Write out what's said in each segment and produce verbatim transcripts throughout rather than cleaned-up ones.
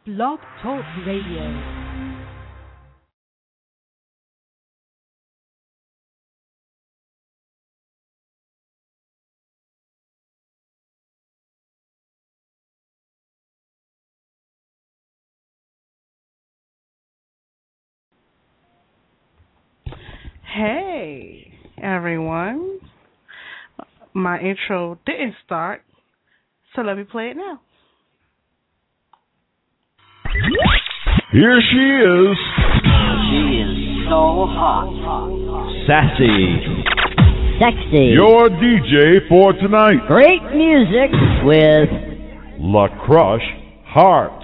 Blog Talk Radio. Hey, everyone. My intro didn't start, so let me play it now. Here she is. She is so hot. Sassy. Sexy. Your D J for tonight. Great music with La Crush Hearts.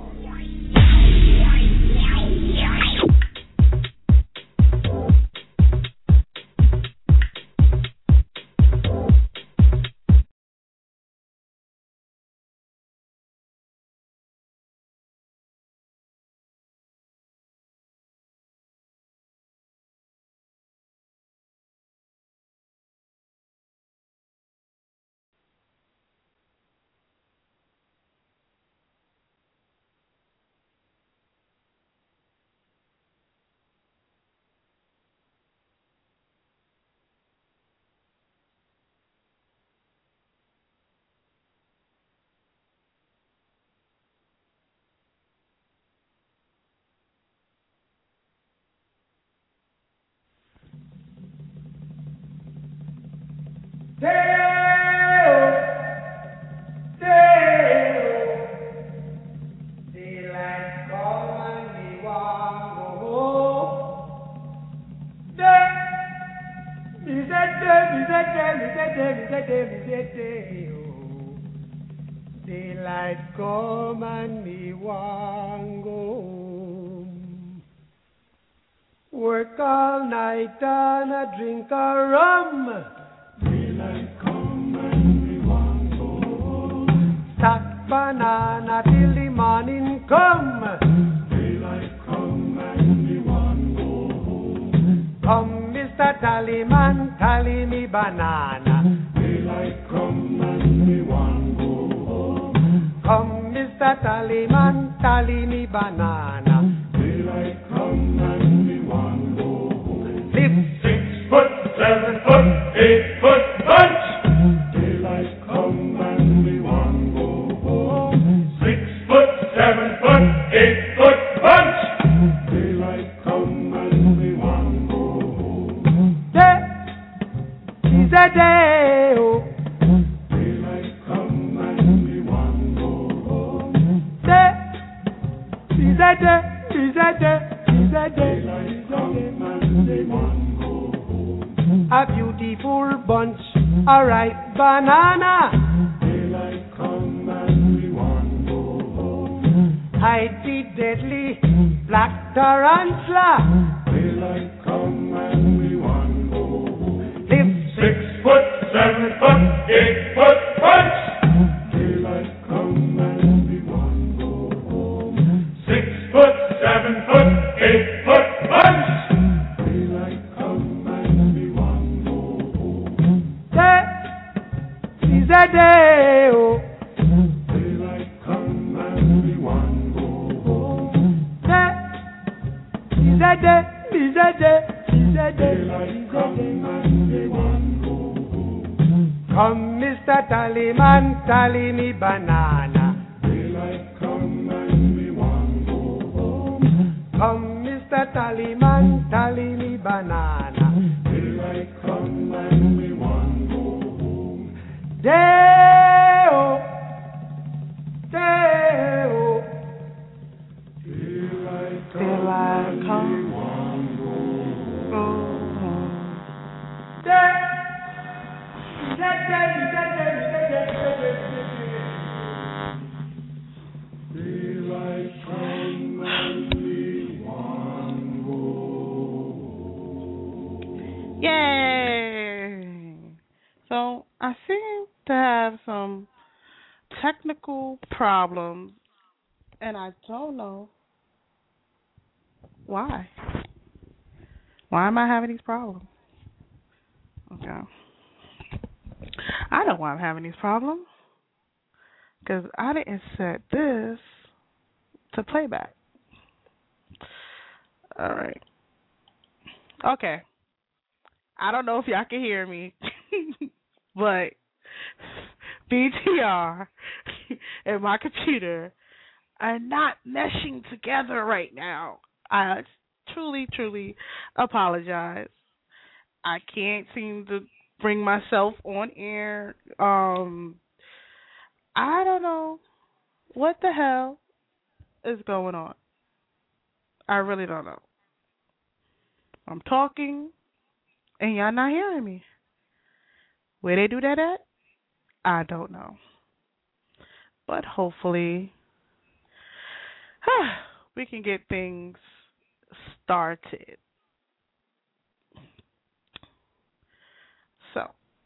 Daylight come and me want go home. Work all night and a drink a rum. Daylight come and me want go home. Stack banana till the morning come. Daylight come and me want go home. Come, Mister Tallyman, tally me banana. Daylight come and me want go home. Come, Mister Tallyman, tally me banana. Daylight come and me want go home. Live six foot, seven foot, eight foot bunch. Daylight come and me want go home. Six foot, seven foot, eight foot bunch. Daylight come and me want go home. Day is a day, oh. Daylight come and me want go home. Day is a day, is a day, is a day. Daylight come and me want go home. A beautiful bunch, a ripe banana. Daylight come and me want go home. Hide the deadly black tarantula. Daylight come and me want go home. Live six foot, seven foot, eight foot bunch. Daylight come and me want go home. Six foot, seven foot, eight foot bunch. Daylight come and me want go home. Day is a day, oh. Daylight come and me want go home. Day is a day, is a day, is a day. Daylight come and me want go home. Come, Mister Tallyman, tally me banana. Daylight come and me want go home. Come, Mister Tallyman, tally me banana. Daylight come and me want go home. Day-o, day-o. Daylight Daylight come and me come. want go home. Go home. Day, day, day, day, day, day, day, day, day. Daylight come and me want go home. Yay! So I seem to have some technical problems, and I don't know why. Why am I having these problems? Okay. I know why I'm having these problems. Because I didn't set this to playback. All right. Okay. I don't know if y'all can hear me, but B T R and my computer are not meshing together right now. I truly, truly apologize. I can't seem to bring myself on air. Um, I don't know what the hell is going on. I really don't know. I'm talking, and y'all not hearing me. Where they do that at? I don't know. But hopefully, we can get things started. So,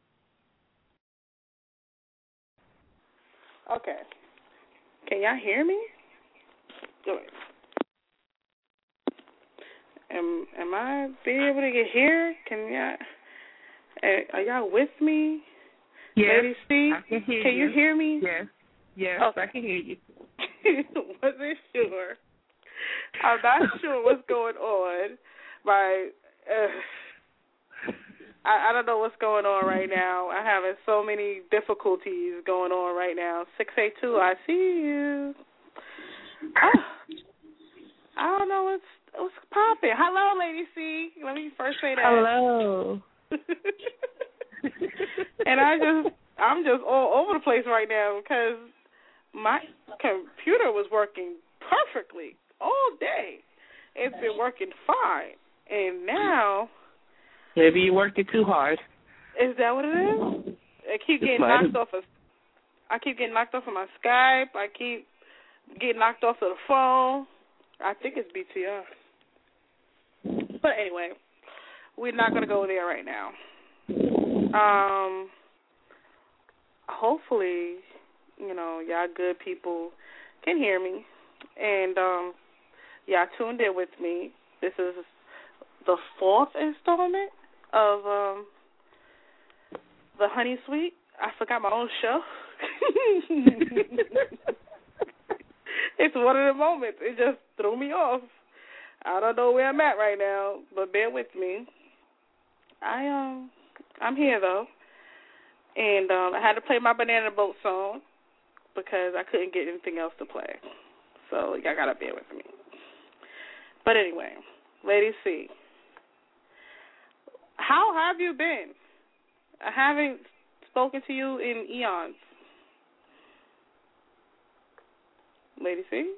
okay. Can y'all hear me? Good. Am am I be able to get here? Can y'all? Uh, are y'all with me? Yes. Lady C, I can hear can you. you hear me? Yes. Yes, okay. I can hear you. Wasn't sure. I'm not sure what's going on. My, uh, I, I don't know what's going on right now. I'm having so many difficulties going on right now. six eight two, I see you. Oh, I don't know what's what's popping. Hello, Lady C. Let me first say that. Hello. And I just, I'm just all over the place right now because my computer was working perfectly all day. It's been working fine, and now maybe you worked it too hard. Is that what it is? I keep getting knocked off of. I keep getting knocked off of my Skype. I keep getting knocked off of the phone. I think it's B T R. But anyway, we're not going to go there right now. Um, hopefully, you know, y'all good people can hear me. And um, y'all tuned in with me. This is the fourth installment of um, the Honey Suite. I forgot my own show. It's one of the moments. It just threw me off. I don't know where I'm at right now, but bear with me. I um, I'm here though, and um, I had to play my Banana Boat song because I couldn't get anything else to play. So y'all gotta bear with me. But anyway, Lady C, how have you been? I haven't spoken to you in eons. Lady C?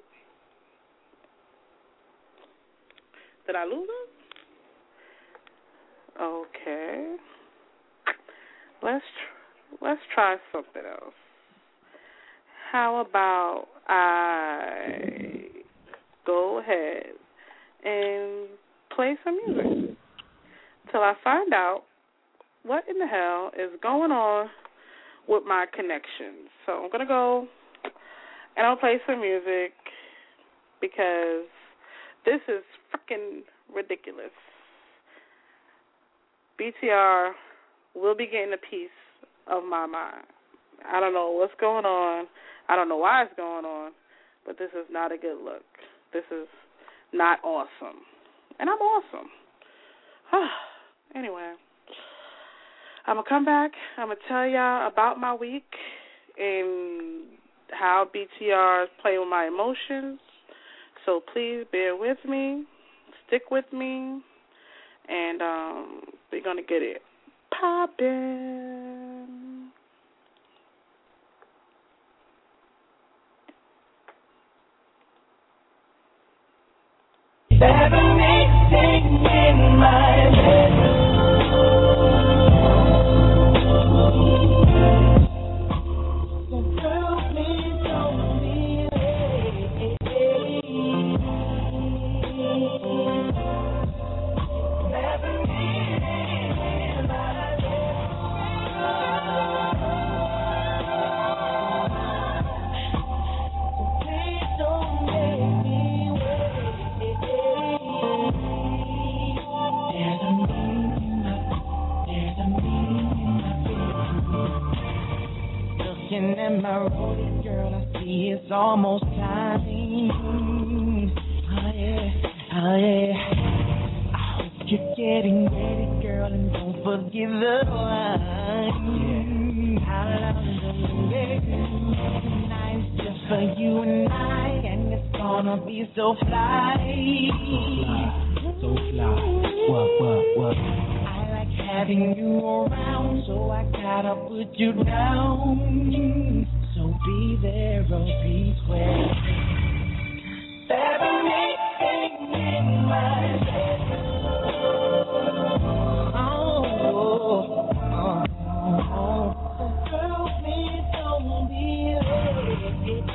Did I lose her? Okay. Let's tr- let's try something else. How about I go ahead and play some music till I find out what in the hell is going on with my connections. So I'm going to go and I'll play some music because this is freaking ridiculous. B T R will be getting a piece of my mind. I don't know what's going on. I don't know why it's going on, but this is not a good look. This is not awesome. And I'm awesome. Anyway, I'm going to come back. I'm going to tell y'all about my week and how B T R is playing with my emotions. So please bear with me, stick with me, and um, we're going to get it poppin'. Seven, eight, sing in my bed. Looking at my road, girl, I see it's almost time getting ready, girl, and don't forget the wine. How long tonight's just for you and I, and it's gonna be so fly. So fly, so fly. What, what, what? I like having you around, so I gotta put you down. So be there or be square. There's anything in my bedroom. Oh, oh, oh. Girl, please don't be late.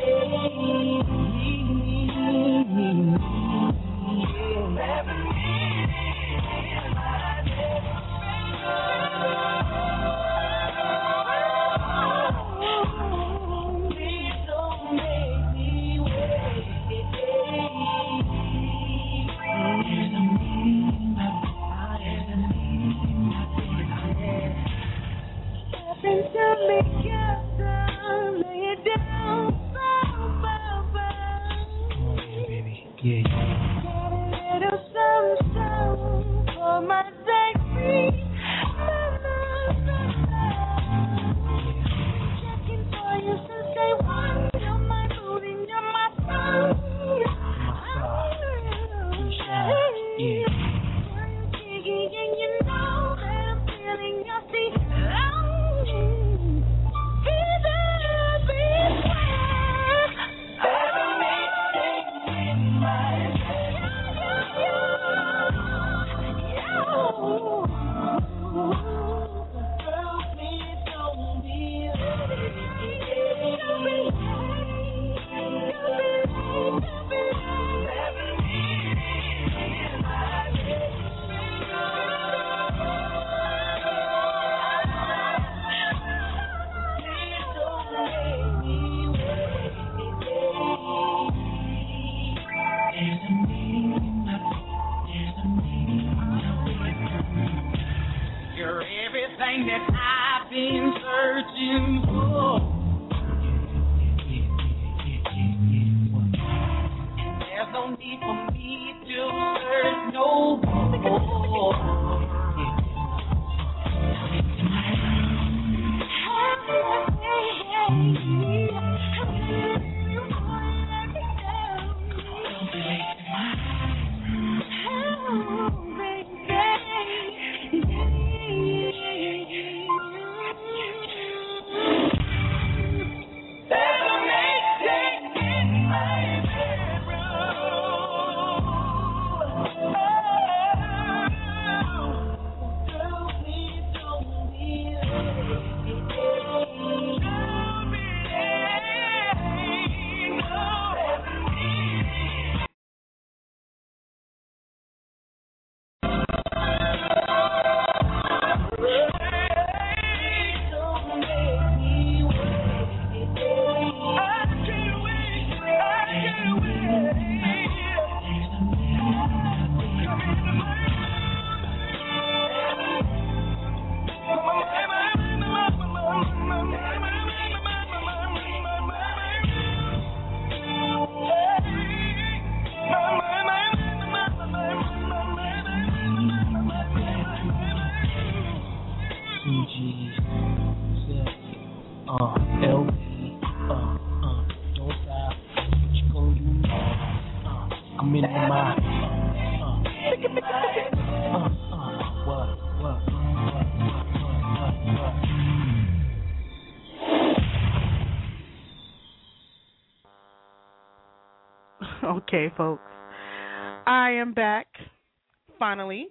Yeah. Got a little something, something for my sexy mama. Checking for you since day one. You're my mood and you're my star. Yeah. You're jiggy and you know that I'm feeling your feet. Be there, be square. You're everything that I've been searching for. And there's no need for me to search no more. Okay, folks. I am back, finally.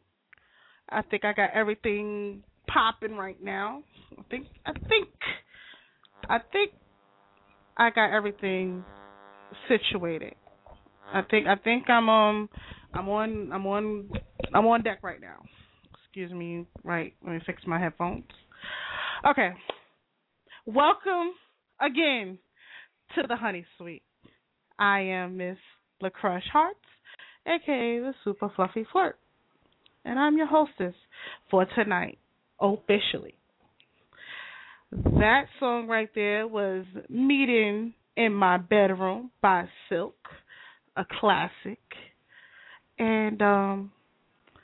I think I got everything popping right now. I think, I think, I think I got everything situated. I think, I think I'm um, I'm on, I'm on, I'm on deck right now. Excuse me, right? Let me fix my headphones. Okay. Welcome again to the Honey Suite. I am Miss LaCrush Hearts, aka the Super Fluffy Flirt, and I'm your hostess for tonight, officially. That song right there was Meeting in My Bedroom by Silk, a classic. And um,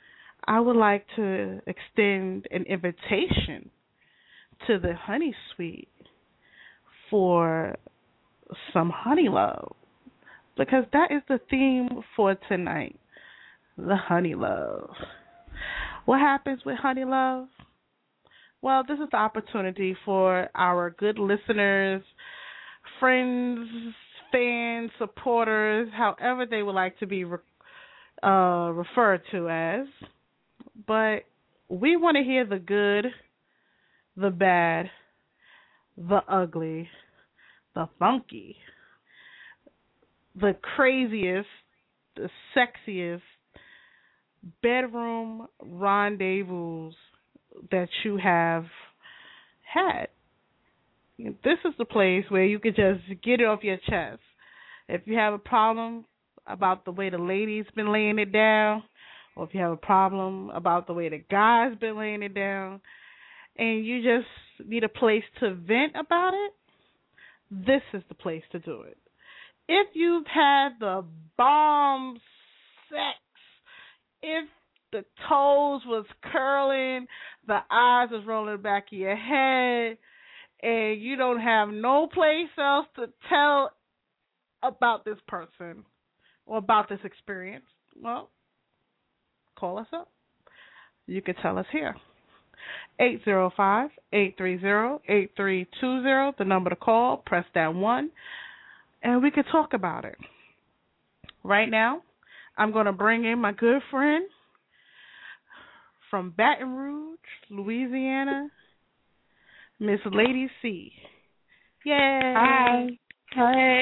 I would like to extend an invitation to the Honey Suite for some honey love, because that is the theme for tonight, the honey love. What happens with honey love? Well, this is the opportunity for our good listeners, friends, fans, supporters, however they would like to be re- uh, referred to as. But we want to hear the good, the bad, the ugly, the funky, the craziest, the sexiest bedroom rendezvous that you have had. This is the place where you could just get it off your chest. If you have a problem about the way the lady's been laying it down, or if you have a problem about the way the guy's been laying it down, and you just need a place to vent about it, this is the place to do it. If you've had the bomb sex, if the toes was curling, the eyes was rolling back of your head, and you don't have no place else to tell about this person or about this experience, well, call us up. You can tell us here. eight zero five, eight three zero, eight three two zero, the number to call. Press that one, and we can talk about it. Right now, I'm going to bring in my good friend from Baton Rouge, Louisiana, Miss Lady C. Yay! Hi. Hi.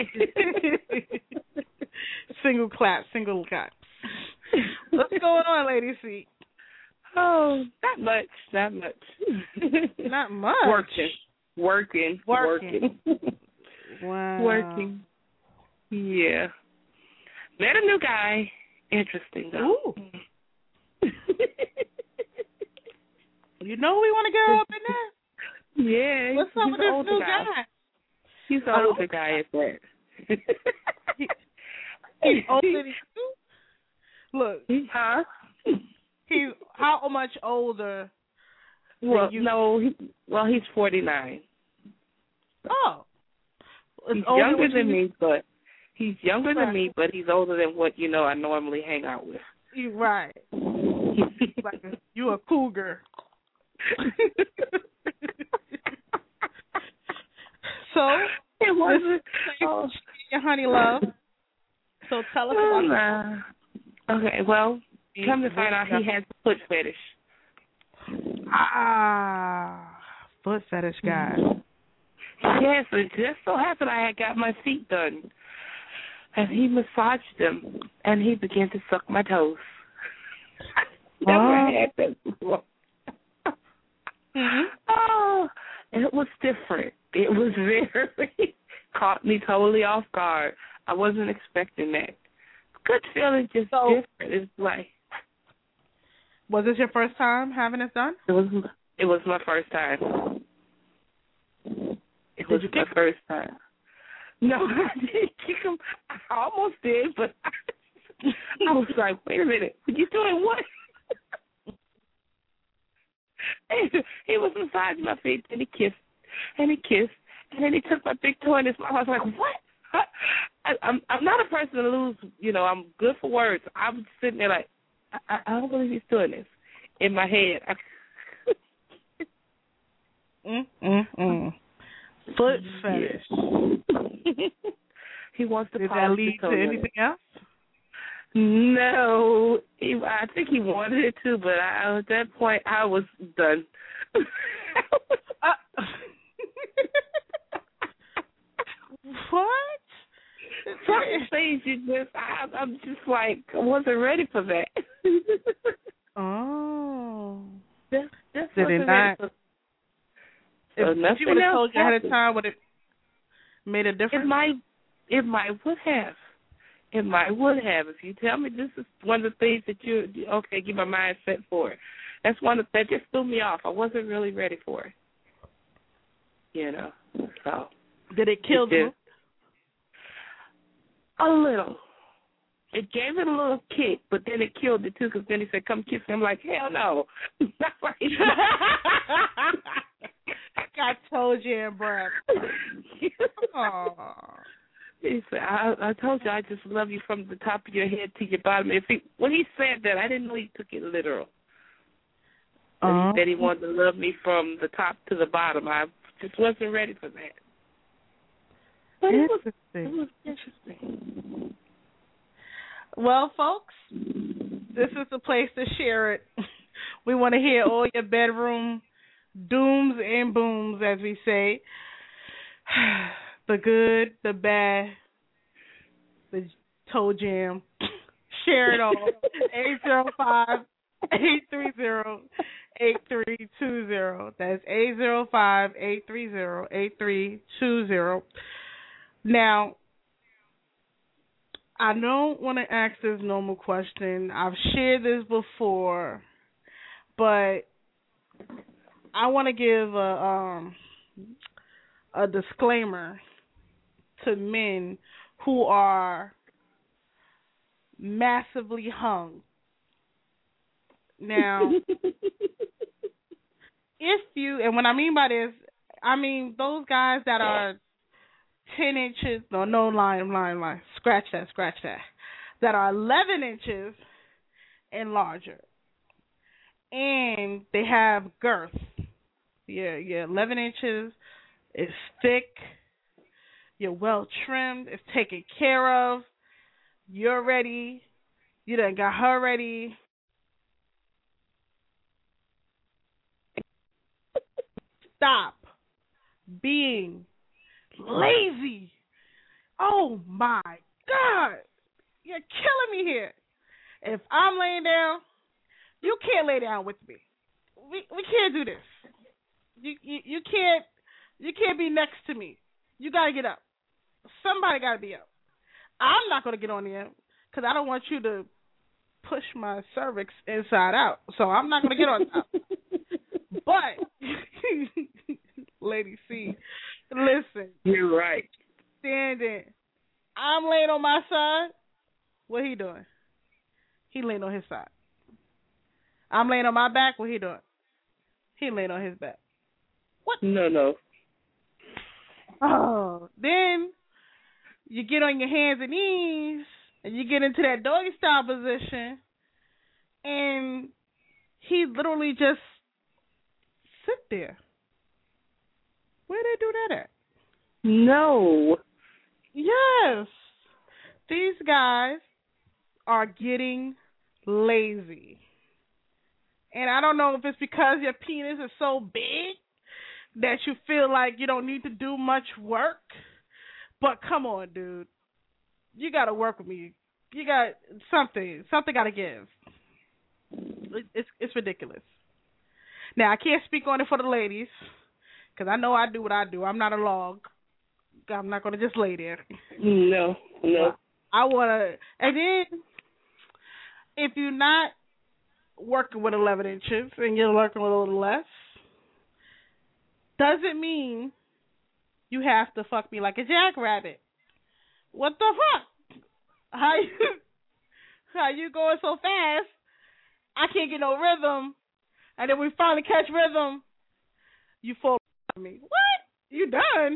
Single clap, single clap. What's going on, Lady C? Oh, not much, not much. Not much. Working, working, Working. working. Wow. Working. Yeah. Met a new guy. Interesting, though. Ooh. You know we want to go up in there? Yeah. What's up he's with this older new guy. guy? He's the Oh. older guy at that. he, he's older than you? Look, Huh? he's how much older Well, than you? no. He, well, he's forty-nine. Oh. It's He's older younger than you, me, but he's younger Right. than me, but he's older than what you know I normally hang out with. You right. Like a, you a cougar. So It wasn't. Oh, your honey love. So tell us oh, about nah. Okay, well, it. come to find out, he has a foot fetish. Ah, foot fetish guy. Yes, it just so happened I had got my feet done, and he massaged them, and he began to suck my toes. Never Oh. had that before. Mm-hmm. Oh, it was different. It was very caught me totally off guard. I wasn't expecting that. Good feeling, just So- different. It's like Was this your first time having this done? it was. It was my first time. It Did was you my kick him? first time. No, I didn't kick him. I almost did, but I was like, wait a minute, you doing what? And he was massaging my feet, and he kissed, and he kissed, and then he took my big toe in his mouth. I was like, what? I, I'm I'm not a person to lose, you know, I'm good for words. I'm sitting there like, I, I don't believe he's doing this in my head. I, Mm, mm, mm. Foot fetish. He wants to Did that polish lead his toe to in it. anything else? No, he, I think he wanted it to, but I, at that point I was done. Uh, what? Certain things you just, I, I'm just like, I wasn't ready for that. Oh. Just, just Did it wasn't not? ready for, so If, if nothing you would have else told you ahead of happened. time, would it made a difference? It might, it might would have. It might would have. If you tell me this is one of the things that you, okay, get my mind set for it. That's one of, that just threw me off. I wasn't really ready for it. You know, so. Did it kill It you? did. A little. It gave it a little kick, but then it killed it too. Because then he said, "Come kiss me." I'm like, "Hell no, not right now." Got toe jam breath. Aww. He said, I, "I told you, I just love you from the top of your head to your bottom." If he, when he said that, I didn't know he took it literal. Uh-huh. He said he wanted to love me from the top to the bottom. I just wasn't ready for that. But it was, it was interesting. Well, folks, this is the place to share it. We want to hear all your bedroom dooms and booms, as we say. The good, the bad, the toe jam. Share it all. eight zero five, eight three zero, eight three two zero. That's eight zero five, eight three zero, eight three two zero. Now, I don't want to ask this normal question. I've shared this before, but I want to give a um a disclaimer to men who are massively hung. Now, if you, and what I mean by this, I mean those guys that are ten inches, no, no, line, line, line, scratch that, scratch that, that are eleven inches and larger, and they have girth. Yeah, yeah, eleven inches, it's thick, you're well trimmed, it's taken care of, you're ready, you done got her ready. Stop being lazy. Oh my God. You're killing me here. If I'm laying down, you can't lay down with me. We we can't do this. You you, you can't you can't be next to me. You gotta get up. Somebody gotta be up. I'm not gonna get on there because I don't want you to push my cervix inside out. So I'm not gonna get on top. But Lady C, listen. You're right. Standing. I'm laying on my side. What he doing? He laying on his side. I'm laying on my back. What he doing? He laying on his back. What? No, no. Oh, then you get on your hands and knees and you get into that doggy style position, and he literally just sit there. Where they do that at? No. Yes. These guys are getting lazy. And I don't know if it's because your penis is so big that you feel like you don't need to do much work. But come on, dude. You got to work with me. You got something. Something got to give. It's, it's ridiculous. Now, I can't speak on it for the ladies because I know I do what I do. I'm not a log. I'm not going to just lay there. No, no. I want to. And then, if you're not working with eleven inches and you're working with a little less, doesn't mean you have to fuck me like a jackrabbit. What the fuck? How you, how you going so fast? I can't get no rhythm. And then we finally catch rhythm. You fall on me. What? You done?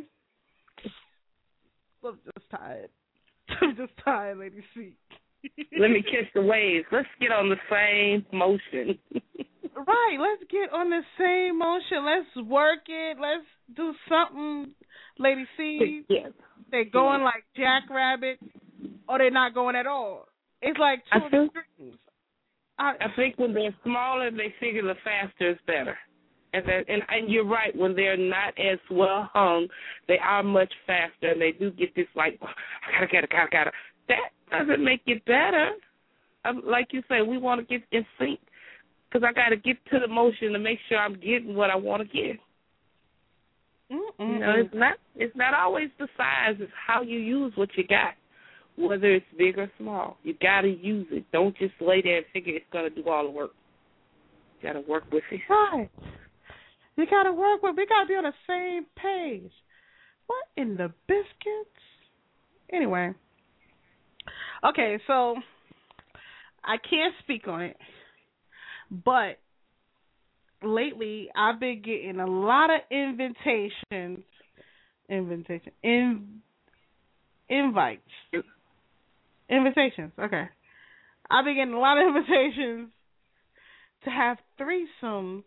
I'm just tired. I'm just tired, Lady C. Let me catch the waves. Let's get on the same motion. Right. Let's get on the same motion. Let's work it. Let's do something, Lady C. Yes. They're going like jackrabbits, or they're not going at all. It's like two I think, extremes. I, I think when they're smaller, they figure the faster is better. And, that, and and you're right, when they're not as well hung, they are much faster, and they do get this, like, oh, I gotta, gotta, gotta, gotta. That doesn't make it better. Um, like you say, we want to get in sync, because I got to get to the motion to make sure I'm getting what I want to get. Mm-mm. You know, it's not it's not always the size. It's how you use what you got, whether it's big or small. You got to use it. Don't just lay there and figure it's going to do all the work. You got to work with it. Right. You got to work with. We got to be on the same page. What in the biscuits? Anyway, Okay, so I can't speak on it, but lately I've been getting a lot of invitations, invitation, in, invites, invitations. Okay, I've been getting a lot of invitations to have threesomes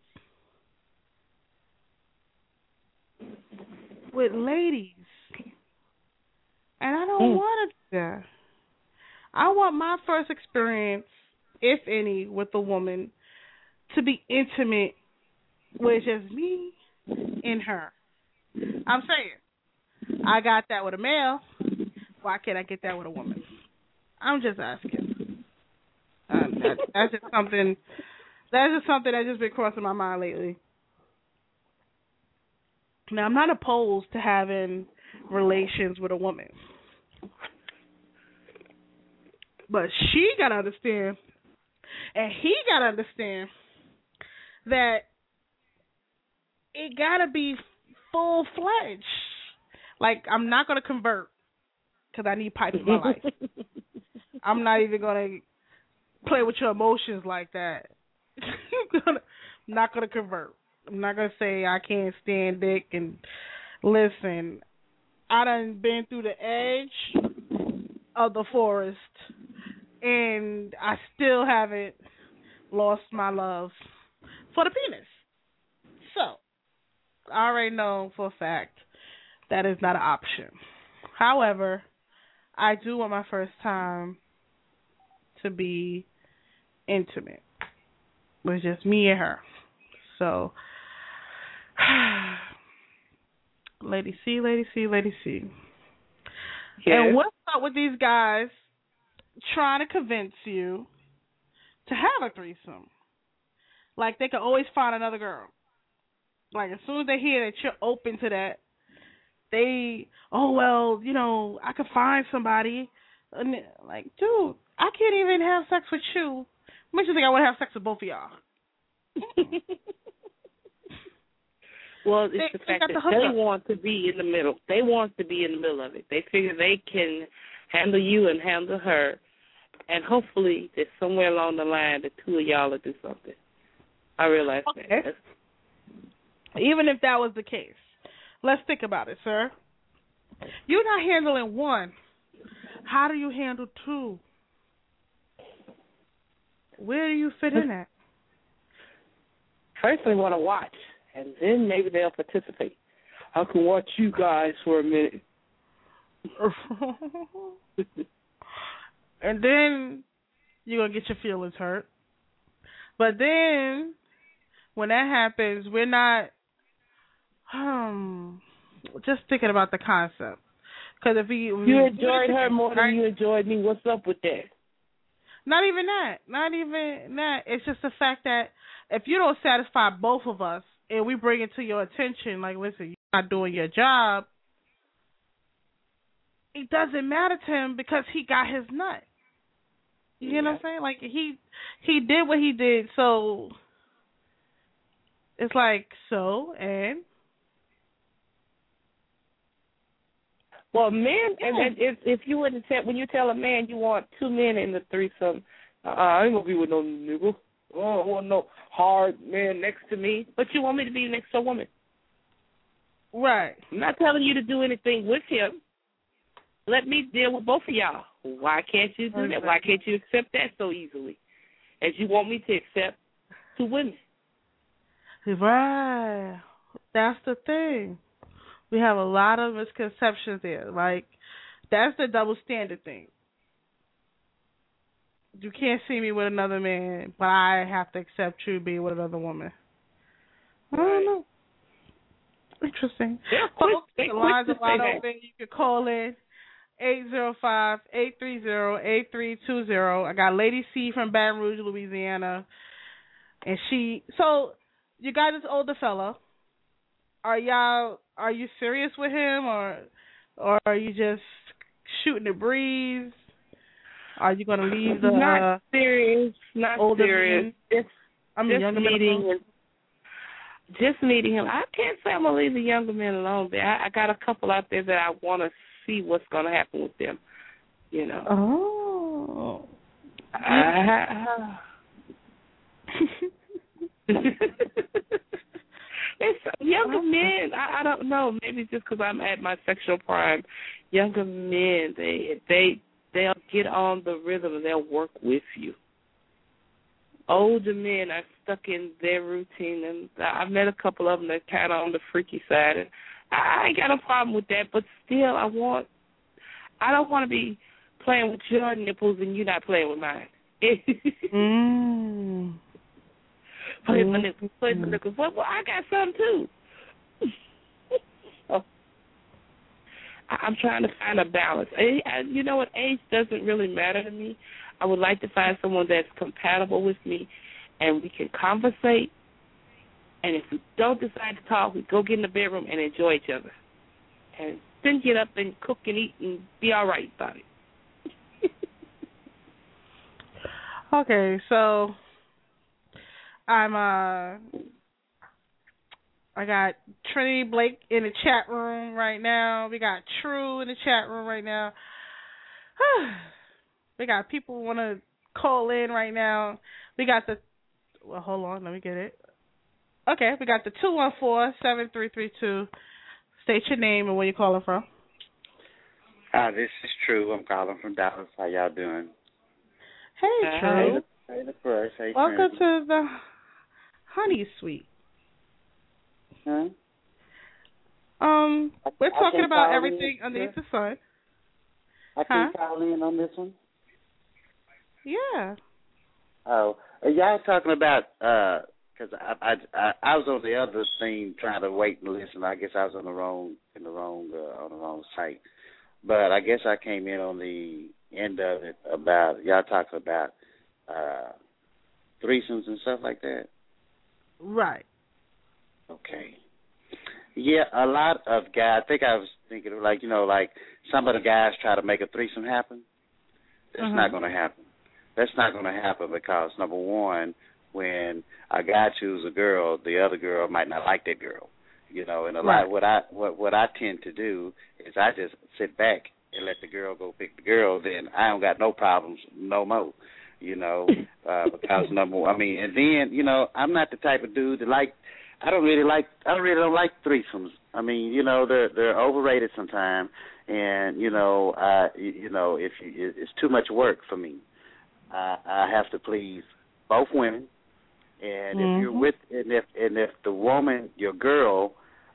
with ladies, and I don't mm. want to do that. I want my first experience, if any, with a woman to be intimate with just me and her. I'm saying, I got that with a male. Why can't I get that with a woman? I'm just asking. Um, that, that's just something. That's just something that's just been crossing my mind lately. Now, I'm not opposed to having relations with a woman. But she got to understand, and he got to understand, that it got to be full-fledged. Like, I'm not going to convert because I need pipe in my life. I'm not even going to play with your emotions like that. I'm not going to convert. I'm not going to say I can't stand dick and listen. I done been through the edge of the forest, and I still haven't lost my love for the penis. So, I already know for a fact that is not an option. However, I do want my first time to be intimate with just me and her. So, Lady C, Lady C, Lady C. Yes. And what's up with these guys trying to convince you to have a threesome? Like, they can always find another girl. Like, as soon as they hear that you're open to that, they, oh, well, you know, I could find somebody. And like, dude, I can't even have sex with you. Makes you think I want to have sex with both of y'all. Well, it's they, the fact that the they want to be in the middle. They want to be in the middle of it. They figure they can handle you and handle her, and hopefully that somewhere along the line the two of y'all will do something. I realize okay. that. That's... Even if that was the case, let's think about it, sir. You're not handling one. How do you handle two? Where do you fit in at? First, they want to watch, and then maybe they'll participate. I can watch you guys for a minute. And then you're going to get your feelings hurt. But then, when that happens, we're not um, just thinking about the concept. Because if we, you enjoyed her more than you enjoyed me, what's up with that? Not even that. Not even that. It's just the fact that if you don't satisfy both of us and we bring it to your attention, like, listen, you're not doing your job, it doesn't matter to him because he got his nut. You yeah. know what I'm saying? Like, he he did what he did, so it's like, so, and? Well, men, yeah. and if if you wouldn't tell, when you tell a man you want two men in the threesome, uh, I ain't gonna be with no nigga. Oh, I want no hard man next to me. But you want me to be next to a woman. Right. I'm not telling you to do anything with him. Let me deal with both of y'all. Why can't you do that? Why can't you accept that so easily? As you want me to accept two women. Right. That's the thing. We have a lot of misconceptions there. Like, that's the double standard thing. You can't see me with another man, but I have to accept you being with another woman. I don't know. Interesting. Yeah, folks, the lines are wide open. You can call in eight zero five, eight three zero, eight three two zero. I got Lady C from Baton Rouge, Louisiana. And she, so you got this older fella. Are y'all, are you serious with him, or or are you just shooting the breeze? Are you going to leave the not uh, serious, not older serious. Just, I mean, just meeting him. Just meeting him. I can't say I'm gonna leave the younger men alone. There, I, I got a couple out there that I want to see what's going to happen with them. You know. Oh. Oh. Uh, it's younger men. I, I don't know. Maybe just because I'm at my sexual prime. Younger men, they they they'll get on the rhythm and they'll work with you. Older men are stuck in their routine, and I've met a couple of them that kind of on the freaky side. And I ain't got a problem with that, but still, I want. I don't want to be playing with your nipples and you not playing with mine. mm. Play with my nipples, play with my nipples. Well, well, I got some too. oh. I, I'm trying to find a balance. I, I, you know what? Age doesn't really matter to me. I would like to find someone that's compatible with me, and we can conversate. And if we don't decide to talk, we go get in the bedroom and enjoy each other, and then get up and cook and eat and be all right about it. Okay, so I'm uh, I got Trinity Blake in the chat room right now. We got True in the chat room right now. We got people who want to call in right now. We got the well, hold on, let me get it. Okay, we got the two one four, seven three three two. State your name and where you're calling from. Hi, this is True. I'm calling from Dallas. How y'all doing? Hey, True. Hey, the crush. Hey, welcome Trinity. to the Honey Suite. Huh? Um, we're I, talking I about everything in, underneath yeah. the sun. I can huh? call in on this one? Yeah. Oh, y'all talking about, because uh, I, I, I I was on the other thing trying to wait and listen. I guess I was on the wrong, in the wrong, uh, on the wrong site. But I guess I came in on the end of it about, y'all talking about uh, threesomes and stuff like that. Right. Okay. Yeah, a lot of guys, I think I was thinking of like, you know, like some of the guys try to make a threesome happen. That's uh-huh. not going to happen. That's not going to happen because, number one, when a guy chooses a girl, the other girl might not like that girl. You know, and a right. lot what I what what I tend to do is I just sit back and let the girl go pick the girl. Then I don't got no problems no more. You know, uh, because number one, I mean, and then you know, I'm not the type of dude that like. I don't really like. I really don't like threesomes. I mean, you know, they're they're overrated sometimes, and you know, I you know, if you, it's too much work for me. I, I have to please both women, and mm-hmm. if you're with, and if and if the woman, your girl,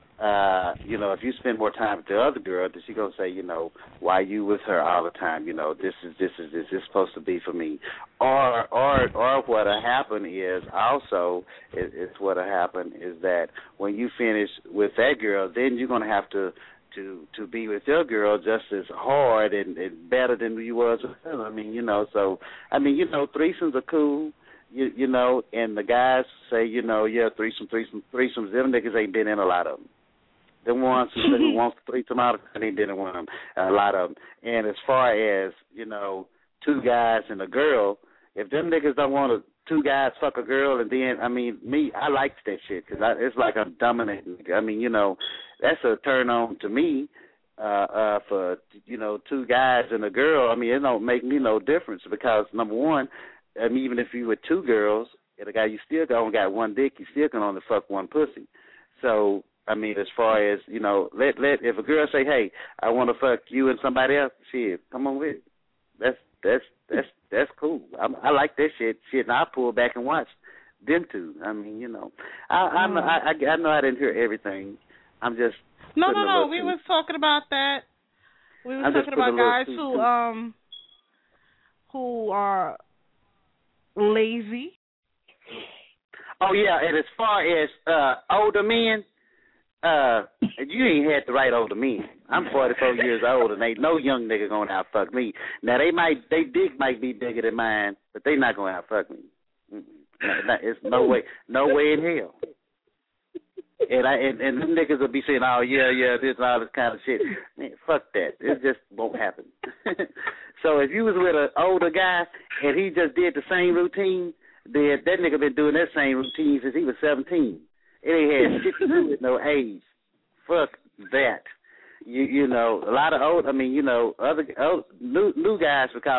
uh, you know, if you spend more time with the other girl, then she gonna say, you know, why you with her all the time? You know, this is this is this is supposed to be for me, or or or what'll happen is also is, is what'll happen is that when you finish with that girl, then you're gonna have to. To, to be with your girl just as hard and, and better than you was with her. I mean, you know, so, I mean, you know, threesomes are cool, you, you know, and the guys say, you know, yeah, threesome, threesome, threesomes, them niggas ain't been in a lot of them. Them ones who say who wants to threesome out, they ain't been in one of them, a lot of them. And as far as, you know, two guys and a girl, if them niggas don't want to, two guys fuck a girl and then, I mean, me, I like that shit because it's like I'm dominating. I mean, you know, that's a turn on to me uh, uh, for, you know, two guys and a girl. I mean, it don't make me no difference because, number one, I mean, even if you were two girls and a guy, you still only got one dick, you still can only fuck one pussy. So, I mean, as far as, you know, let let if a girl say, hey, I want to fuck you and somebody else, shit, come on with it. That's, that's, that's, that's cool. I, I like that shit. Shit, and I pull back and watch them two. I mean, you know, I, I, know, I, I, I know I didn't hear everything. I'm just no, no, no. We was talking about that. We was I'm talking about guys who too. um who are lazy. Oh yeah, and as far as uh, older men, uh, you ain't had the right older men. I'm forty-four years old, and ain't no young nigga gonna out fuck me. Now they might, they dick might be bigger than mine, but they not gonna out fuck me. No, it's no way, no way in hell. And I and, and them niggas will be saying, oh, yeah, yeah, this and all this kind of shit. Man, fuck that. It just won't happen. So if you was with an older guy and he just did the same routine, then that nigga been doing that same routine since he was seventeen. It ain't had shit to do with no age. Fuck that. You you know, a lot of old, I mean, you know, other old, new new guys because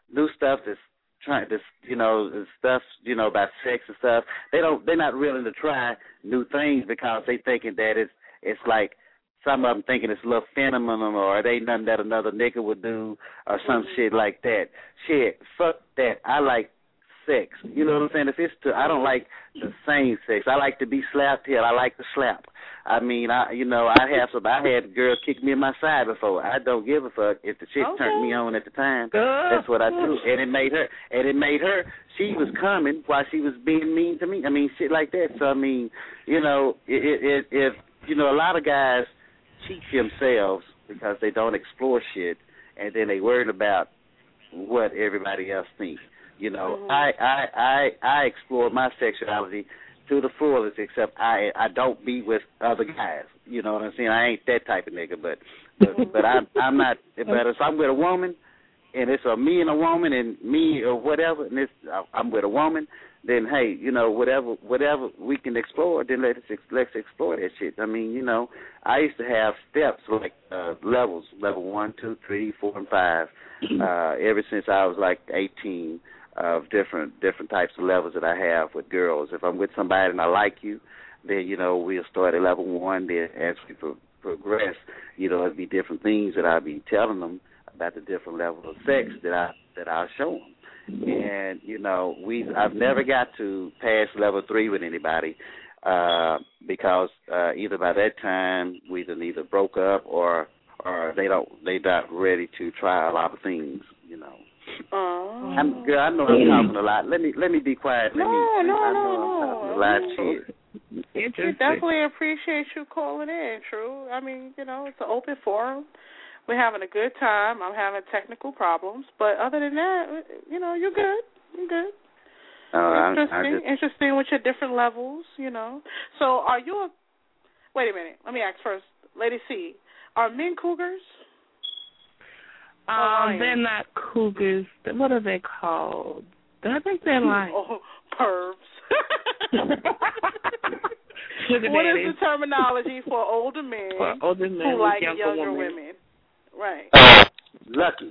new stuff that's trying this, you know, the stuff, you know, about sex and stuff. They don't, they're not willing to try new things because they thinking that it's, it's like some of them thinking it's a little phenomenon or it ain't nothing that another nigga would do or some mm-hmm. shit like that. Shit, fuck that. I like sex. You know what I'm saying? If it's to, I don't like the same sex. I like to be slapped here. I like to slap. I mean, I you know, I have some. I had a girl kick me in my side before. I don't give a fuck if the chick okay. turned me on at the time. Uh, That's what I do, and it made her. And it made her. She was coming while she was being mean to me. I mean, shit like that. So I mean, you know, it, it, if you know, a lot of guys cheat themselves because they don't explore shit, and then they worried about what everybody else thinks. You know, mm-hmm. I, I I I explore my sexuality to the fullest, except I I don't be with other guys. You know what I'm saying? I ain't that type of nigga, but but, but I'm I'm not. But if I'm with a woman, and it's a me and a woman, and me or whatever, and it's I'm with a woman, then hey, you know, whatever whatever we can explore, then let's let's explore that shit. I mean, you know, I used to have steps like uh, levels, level one, two, three, four, and five, uh, ever since I was like eighteen. Of different different types of levels that I have with girls. If I'm with somebody and I like you, then, you know, we'll start at level one. Then as we pro- progress, you know, it'll be different things that I'll be telling them about the different levels of sex that I that I'll show them. And, you know, we I've never got to pass level three with anybody uh, because uh, either by that time we either either broke up or or they don't they not ready to try a lot of things, you know. Oh. I'm, girl, I know I'm talking a lot. Let me let me be quiet. Let no, me, no, I know no, I'm talking no. a lot of shit. We definitely appreciate you calling in, True. I mean, you know, it's an open forum. We're having a good time. I'm having technical problems, but other than that, you know, you're good. You're good. Uh, interesting, I, I just, interesting with your different levels, you know. So, are you a? Wait a minute. Let me ask first, Lady C. Are men cougars? Um, they're not cougars. What are they called? I think they're like oh, pervs. What is the terminology for older men, for older men who like younger, younger women? women? Right. Uh, lucky.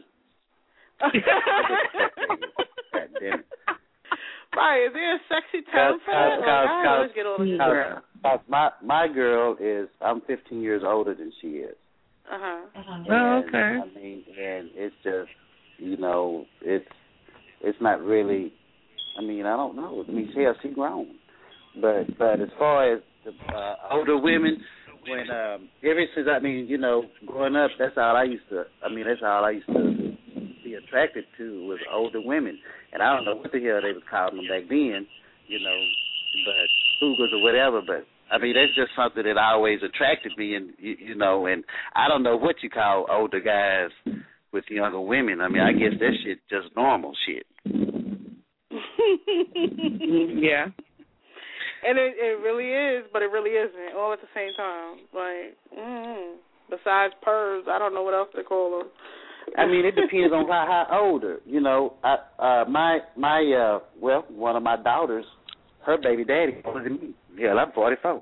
Right. Is there a sexy term for that? Like, I always get all the girl. My my girl is. I'm fifteen years older than she is. Uh huh. Oh, okay. I mean, and it's just, you know, it's it's not really. I mean, I don't know. I mean, hell, she grown, but but as far as the uh, older women, when um, ever since I mean, you know, growing up, that's all I used to. I mean, that's all I used to be attracted to was older women, and I don't know what the hell they was calling them back then, you know, but cougars or whatever, but. I mean, that's just something that always attracted me, and you, you know, and I don't know what you call older guys with younger women. I mean, I guess that shit just normal shit. Yeah. And it, it really is, but it really isn't, all at the same time. Like, mm, besides pervs, I don't know what else to call them. I mean, it depends on how, how older. You know, I, uh, my, my uh, well, one of my daughters, her baby daddy older than me. Yeah, I'm forty-four.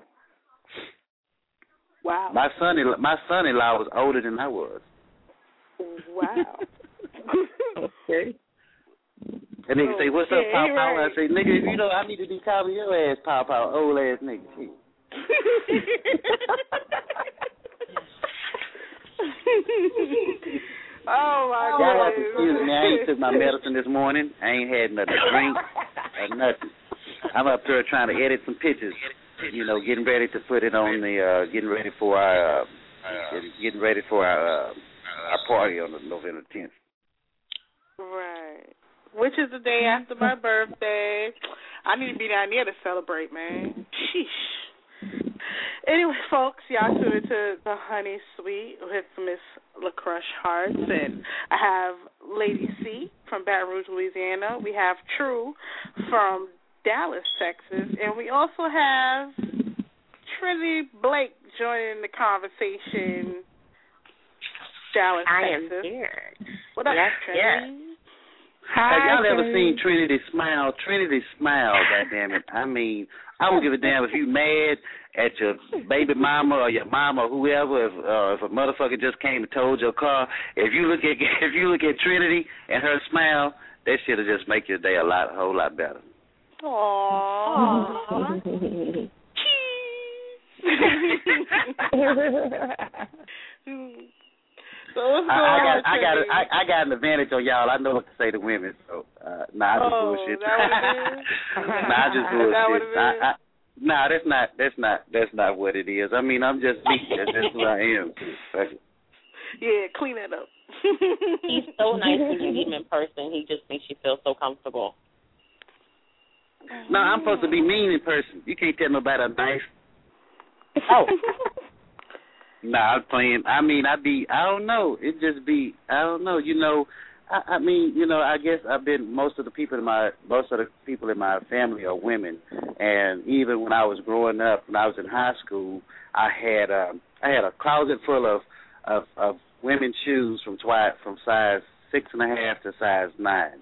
Wow. My son, my son-in-law was older than I was. Wow. Okay. And nigga say, "What's up, Paw Paw?" Right. I say, "Nigga, you know I need to be calling your ass Paw Paw, old ass nigga." Oh my God! Y'all have to excuse me. I ain't took my medicine this morning. I ain't had nothing to drink or nothing. I'm up there trying to edit some pictures, you know, getting ready to put it on the, uh, getting ready for our, uh, getting ready for our, uh, our party on the November tenth. Right. Which is the day after my birthday. I need to be down there to celebrate, man. Sheesh. Anyway, folks, y'all tuned into the Honey Suite with Miss LaCrush Hearts, and I have Lady C from Baton Rouge, Louisiana. We have True from Dallas, Texas, and we also have Trinity Blake joining the conversation. Dallas, I Texas. am here. What up, yes, Trinity? Yes. Hi, Have y'all ever Trinity. seen Trinity smile? Trinity smile, goddammit. I mean, I don't give a damn if you mad at your baby mama or your mama or whoever. If uh, if a motherfucker just came and towed your car, if you look at if you look at Trinity and her smile, that shit'll just make your day a lot, a whole lot better. Aww. So what's I, going I got on, I got Trinity? I, I got an advantage on y'all. I know what to say to women, so uh, nah, I just Oh, bullshit. that what it is? nah, I just bullshit. Is that what it is? I, I, nah, that's not that's not that's not what it is. I mean, I'm just me. That's just who I am. Yeah, clean that up. He's so nice when you meet him in person. He just makes you feel so comfortable. No, I'm supposed to be mean in person. You can't tell nobody I'm nice. Oh. Nah, I'm playing. I mean, I be. I don't know. It just be. I don't know. You know. I, I mean, you know. I guess I've been. Most of the people in my. Most of the people in my family are women. And even when I was growing up, when I was in high school, I had. Um, I had a closet full of of, of women's shoes from twi- from size six and a half to size nine.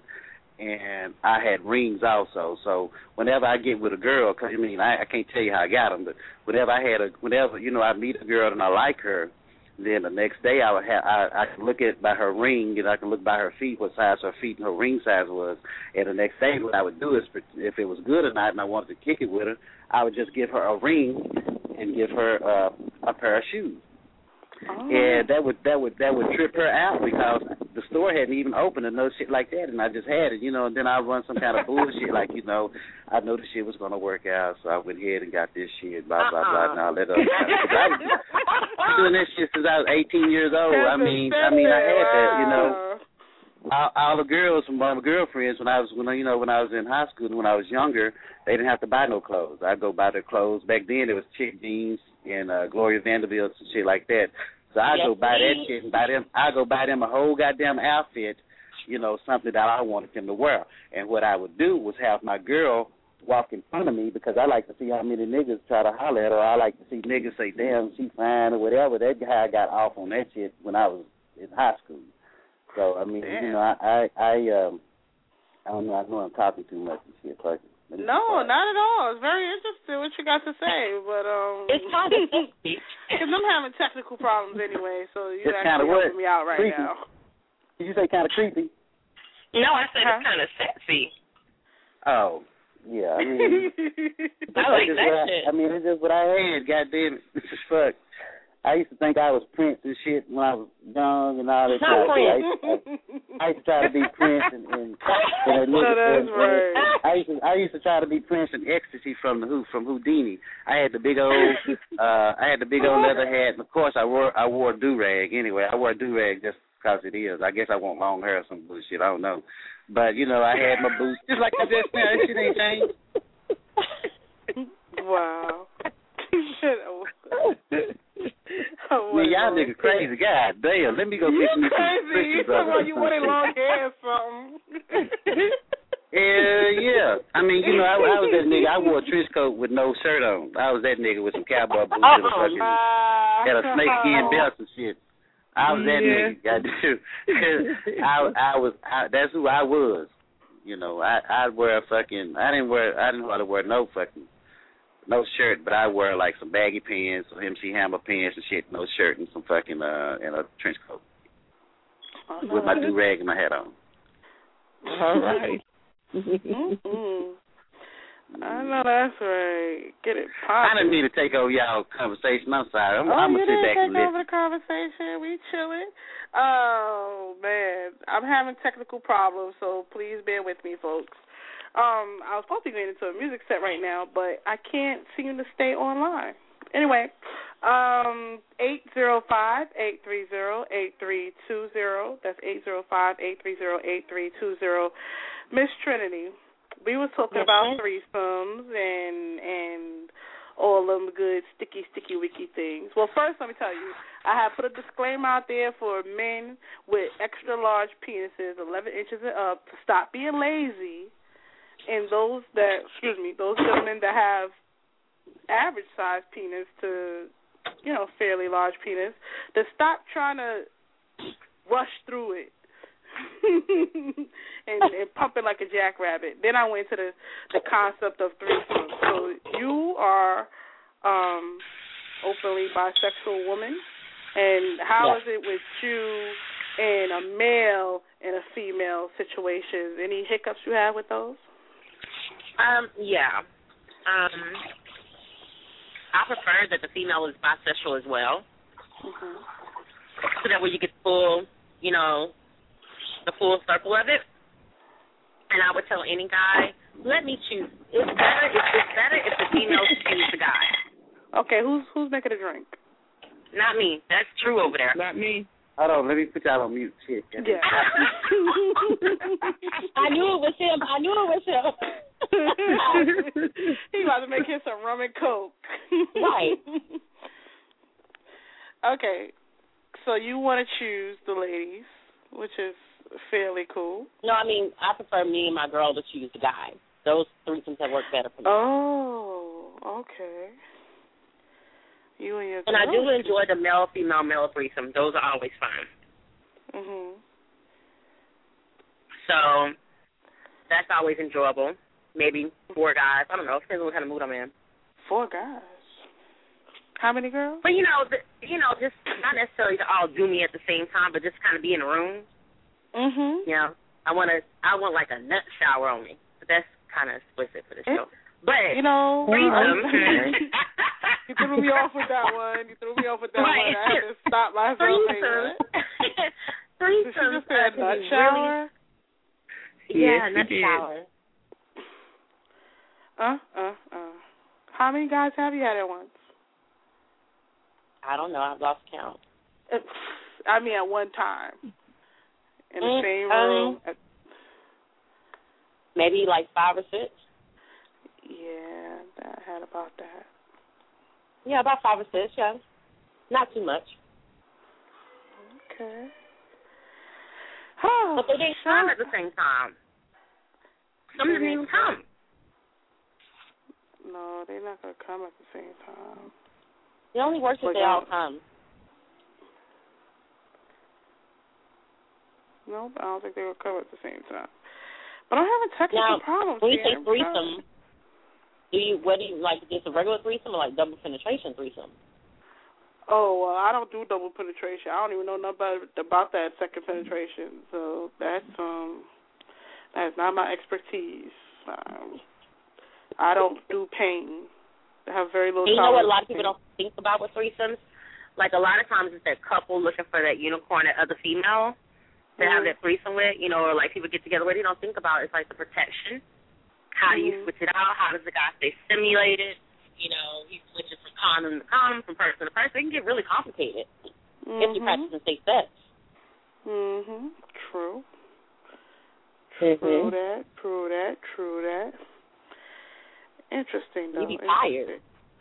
And I had rings also. So whenever I get with a girl, cause, I mean, I, I can't tell you how I got them, but whenever I had a, whenever you know I meet a girl and I like her, then the next day I would have, I, I can look at by her ring and I can look by her feet what size her feet and her ring size was. And the next day what I would do is, if it was good or not, and I wanted to kick it with her, I would just give her a ring and give her uh, a pair of shoes. Oh. And that would that would that would trip her out because the store hadn't even opened and no shit like that, and I just had it, you know. And then I run some kind of bullshit like, you know, I know the shit was gonna work out, so I went ahead and got this shit, blah blah uh-uh. blah, and all that other kind of shit. I've been doing this shit since I was eighteen years old. I mean, I mean, I had that, you know. All, all the girls from my girlfriends when I was when you know when I was in high school and when I was younger, they didn't have to buy no clothes. I'd go buy their clothes. Back then it was chick jeans and uh, Gloria Vanderbilt and shit like that. So I yes, go buy please. that shit and buy them. I go buy them a whole goddamn outfit, you know, something that I wanted them to wear. And what I would do was have my girl walk in front of me because I like to see how many niggas try to holler at her. I like to see niggas say, "Damn, she fine" or whatever. That's how I got off on that shit when I was in high school. So I mean, Damn. you know, I I I um I don't know. I know I'm talking too much and shit, but. No, not at all. It's very interesting what you got to say, but um, it's kind of sexy. Because I'm having technical problems anyway, so you're it's actually helping me out right creepy. now. Did you say kind of creepy? No, I said huh? it's kind of sexy. Oh, yeah. I mean, I like that I, shit. I mean, it's just what I had. Goddamn it, this is fuck. I used to think I was Prince and shit when I was young and all that. Not stuff. Prince. I, used to, I, I used to try to be Prince and, and, and, and, no, that's and, right. and I used to I used to try to be Prince and Ecstasy from the who from Houdini. I had the big old uh, I had the big old leather hat, and of course I wore I wore a do rag anyway. I wore a do rag just because it is. I guess I want long hair or some bullshit. I don't know, but you know I had my boots just like I just now. That shit ain't changed. Wow. Oh, man, y'all niggas crazy. God damn. Let me go you get me some crazy. You talking about you wanted long hair or something. Hell yeah. I mean, you know, I, I was that nigga. I wore a trench coat with no shirt on. I was that nigga with some cowboy boots and a fucking had a snakeskin belt and shit. I was that yeah. nigga. Goddamn. I I was I, that's who I was. You know, I I'd wear a fucking I didn't wear I didn't want to wear no fucking no shirt, but I wear like some baggy pants, some M C Hammer pants and shit, no shirt and some fucking uh and a trench coat Oh, with my do rag and my hat on. All right. mm-hmm. I know that's right. Get it poppin'. I didn't mean to take over y'all conversation. I'm sorry. I'm, oh, I'm you gonna sit didn't back take and listen. over the conversation. We chilling. Oh man, I'm having technical problems, so please bear with me, folks. Um, I was supposed to be going into a music set right now, but I can't seem to stay online. Anyway, um, eight zero five, eight three zero, eight three two zero. That's eight zero five, eight three zero, eight three two zero. Miss Trinity, we were talking yes, about threesomes and and all them good sticky, sticky, wicky things. Well, first, let me tell you, I have put a disclaimer out there for men with extra large penises, eleven inches and up, to stop being lazy. And those that, excuse me, those gentlemen that have average size penis to, you know, fairly large penis, to stop trying to rush through it. and, and pumping like a jackrabbit. Then I went to the the concept of threesome. So you are um, openly bisexual woman, and how yes. is it with you and a male and a female situations? Any hiccups you have with those? Um, yeah. Um, I prefer that the female is bisexual as well, mm-hmm. so that way you get full, you know, the full circle of it. And I would tell any guy, let me choose. It's better. It's, it's better if the female choose the guy. Okay, who's who's making a drink? Not me. That's true over there. Not me. Hold on, let me put y'all on mute. Shit. Yeah. I knew it was him. I knew it was him. He about to make him some rum and coke. Right. Okay, so you want to choose the ladies, which is fairly cool. No, I mean, I prefer me and my girl to choose the guy. Those threesomes have worked better for me. Oh, okay. You and your And I do girl. enjoy the male, female, male threesome. Those are always fun. Mhm. So that's always enjoyable. Maybe four guys. I don't know. It depends on what kind of mood I'm in. Four guys. How many girls? But you know, the, you know, just not necessarily to all do me at the same time, but just kind of be in the room. Mhm. You know, I want to. I want like a nut shower on me. But that's kind of explicit for the show. But you know, threesome. You threw me off with that one. You threw me off with that Right. one. I had to stop myself. Threesome. Did she just say a nut shower? Really, yeah, yes, nut shower. Uh, uh, uh. How many guys have you had at once? I don't know. I've lost count. I mean, at one time. In the Mm, same um, room. At, maybe like five or six. yeah, I had about that. Yeah, about five or six, yeah. Not too much. Okay. Oh, But they didn't come at the same time. Some didn't even come. No, they're not going to come at the same time. It only works if But they all y'all- come. Nope, I don't think they will come at the same time. But I'm having technical Now, problems when you here. say I'm threesome, trying- do you what do you like? Just a regular threesome or like double penetration threesome? Oh, well, I don't do double penetration. I don't even know nothing about, about that second penetration. So that's um, that's not my expertise. Um, I don't do pain. I have very little. And you know what a lot of tolerance people don't think about with threesomes? Like a lot of times it's that couple looking for that unicorn, that other female to have that threesome with, you know, or like people get together. What they don't think about is like the protection. How do you Mhm. switch it out? How does the guy stay stimulated? You know, he switches from condom to condom, from person to person. It can get really complicated Mm-hmm. if you practice safe sex. Mhm. True. Mm-hmm. True that. True that. True that. Interesting, though. You be tired.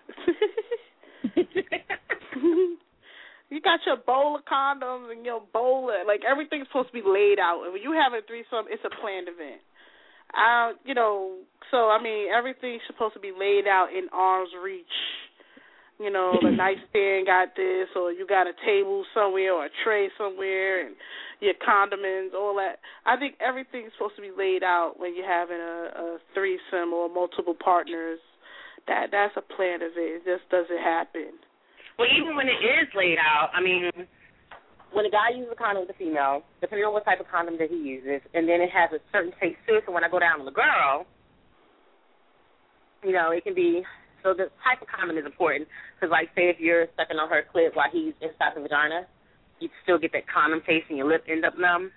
You got your bowl of condoms and your bowl of, like, everything's supposed to be laid out. And when you have a threesome, it's a planned event. Uh, you know, so, I mean, everything's supposed to be laid out in arm's reach. You know, the nightstand got this, or you got a table somewhere or a tray somewhere, and your condiments, all that. I think everything's supposed to be laid out when you're having a, a threesome or multiple partners. That That's a planned event. It just doesn't happen. Well, even when it is laid out, I mean, when a guy uses a condom with a female, depending on what type of condom that he uses, and then it has a certain taste to it, so when I go down on the girl, you know, it can be, so the type of condom is important, because, like, say if you're sucking on her clit while he's inside the vagina, you still get that condom taste and your lip end up numb.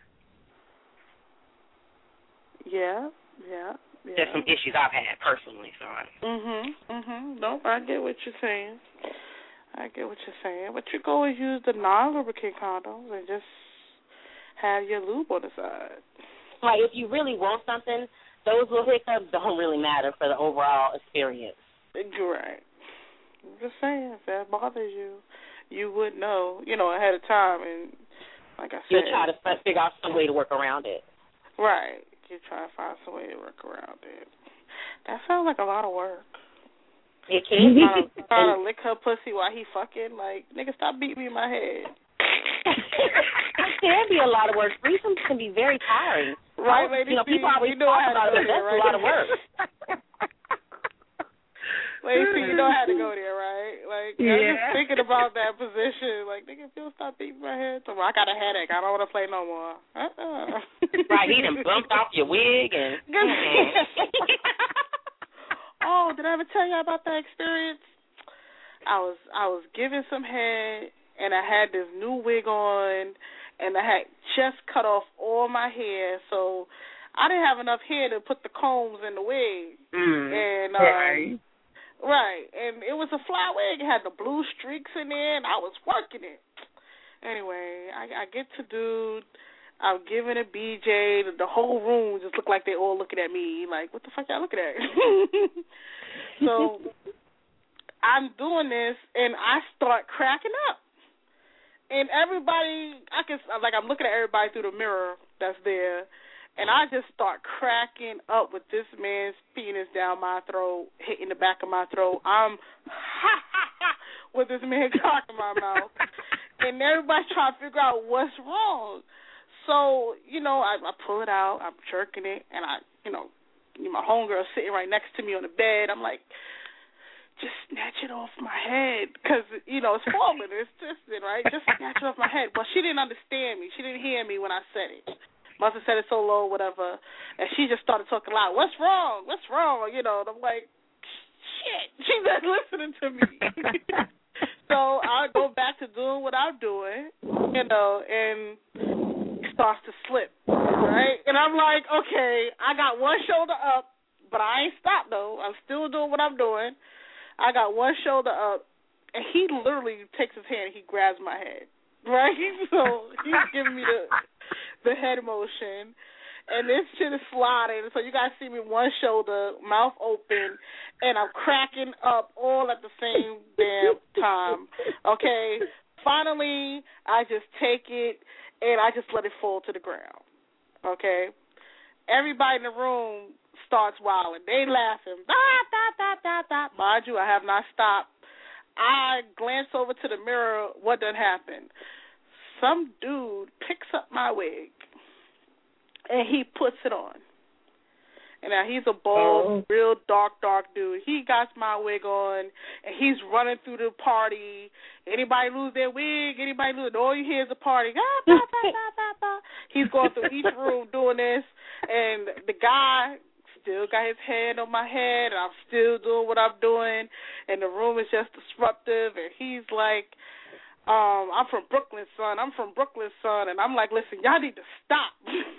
Yeah, yeah, yeah. There's some issues I've had personally, so. I, Mhm, mhm. Nope, I get what you're saying. I get what you're saying. But you go and use the non-lubricant condoms and just have your lube on the side. like, if you really want something, those little hiccups don't really matter for the overall experience. You're right. I'm just saying, if that bothers you, you would know, you know, ahead of time. And like I said, You'll try to f- figure out some way to work around it. Right. You try to find some way to work around it. That sounds like a lot of work. It can be. Trying to, trying to lick her pussy while he fucking, like, nigga, stop beating me in my head. can be a lot of work. Threesomes can be very tiring. Right, lady? You know, people always you know talk I had about to it, go but that's there, right? a lot of work. Lady, you know I had to go there, right? Like, yeah. I'm just thinking about that position. Like, nigga, if you'll stop beating my head, so I got a headache. I don't want to play no more. Uh-uh. Right, he done bumped off your wig and. Oh, did I ever tell you about that experience? I was I was giving some head, and I had this new wig on, and I had just cut off all my hair, so I didn't have enough hair to put the combs in the wig. Mm, and um, right. Right, and it was a fly wig. It had the blue streaks in there, and I was working it. Anyway, I, I get to dude. I'm giving a B J. The, the whole room just looked like they all looking at me, like, what the fuck y'all looking at? So I'm doing this, and I start cracking up. And everybody, I can, like, I'm looking at everybody through the mirror that's there, and I just start cracking up with this man's penis down my throat, hitting the back of my throat. I'm ha ha ha with this man cock in my mouth. And everybody's trying to figure out what's wrong. So, you know, I, I pull it out, I'm jerking it, and I, you know, my homegirl sitting right next to me on the bed. I'm like, just snatch it off my head, because, you know, it's falling, it's twisted, right? Just snatch it off my head. But she didn't understand me. She didn't hear me when I said it. Must have said it so low, whatever. And she just started talking loud. What's wrong? What's wrong? You know, and I'm like, shit. She's not listening to me. So I go back to doing what I'm doing, you know, and it starts to slip, right? And I'm like, okay, I got one shoulder up, but I ain't stopped, though. I'm still doing what I'm doing. I got one shoulder up, and he literally takes his hand and he grabs my head, right? So he's giving me the the head motion, and this shit is sliding. So you guys see me one shoulder, mouth open, and I'm cracking up all at the same damn time. Okay, finally I just take it and I just let it fall to the ground. Okay, everybody in the room starts wilding. They laughing. Da, da, da, da, da. Mind you, I have not stopped. I glance over to the mirror. What done happened? Some dude picks up my wig and he puts it on. And now he's a bald, oh. real dark, dark dude. He got my wig on, and he's running through the party. Anybody lose their wig? Anybody lose? All you hear is a party. Ah, bah, bah, bah, bah, bah. He's going through each room doing this, and the guy still got his hand on my head, and I'm still doing what I'm doing, and the room is just disruptive, and he's like, Um, I'm from Brooklyn, son. I'm from Brooklyn, son. And I'm like, listen, y'all need to stop.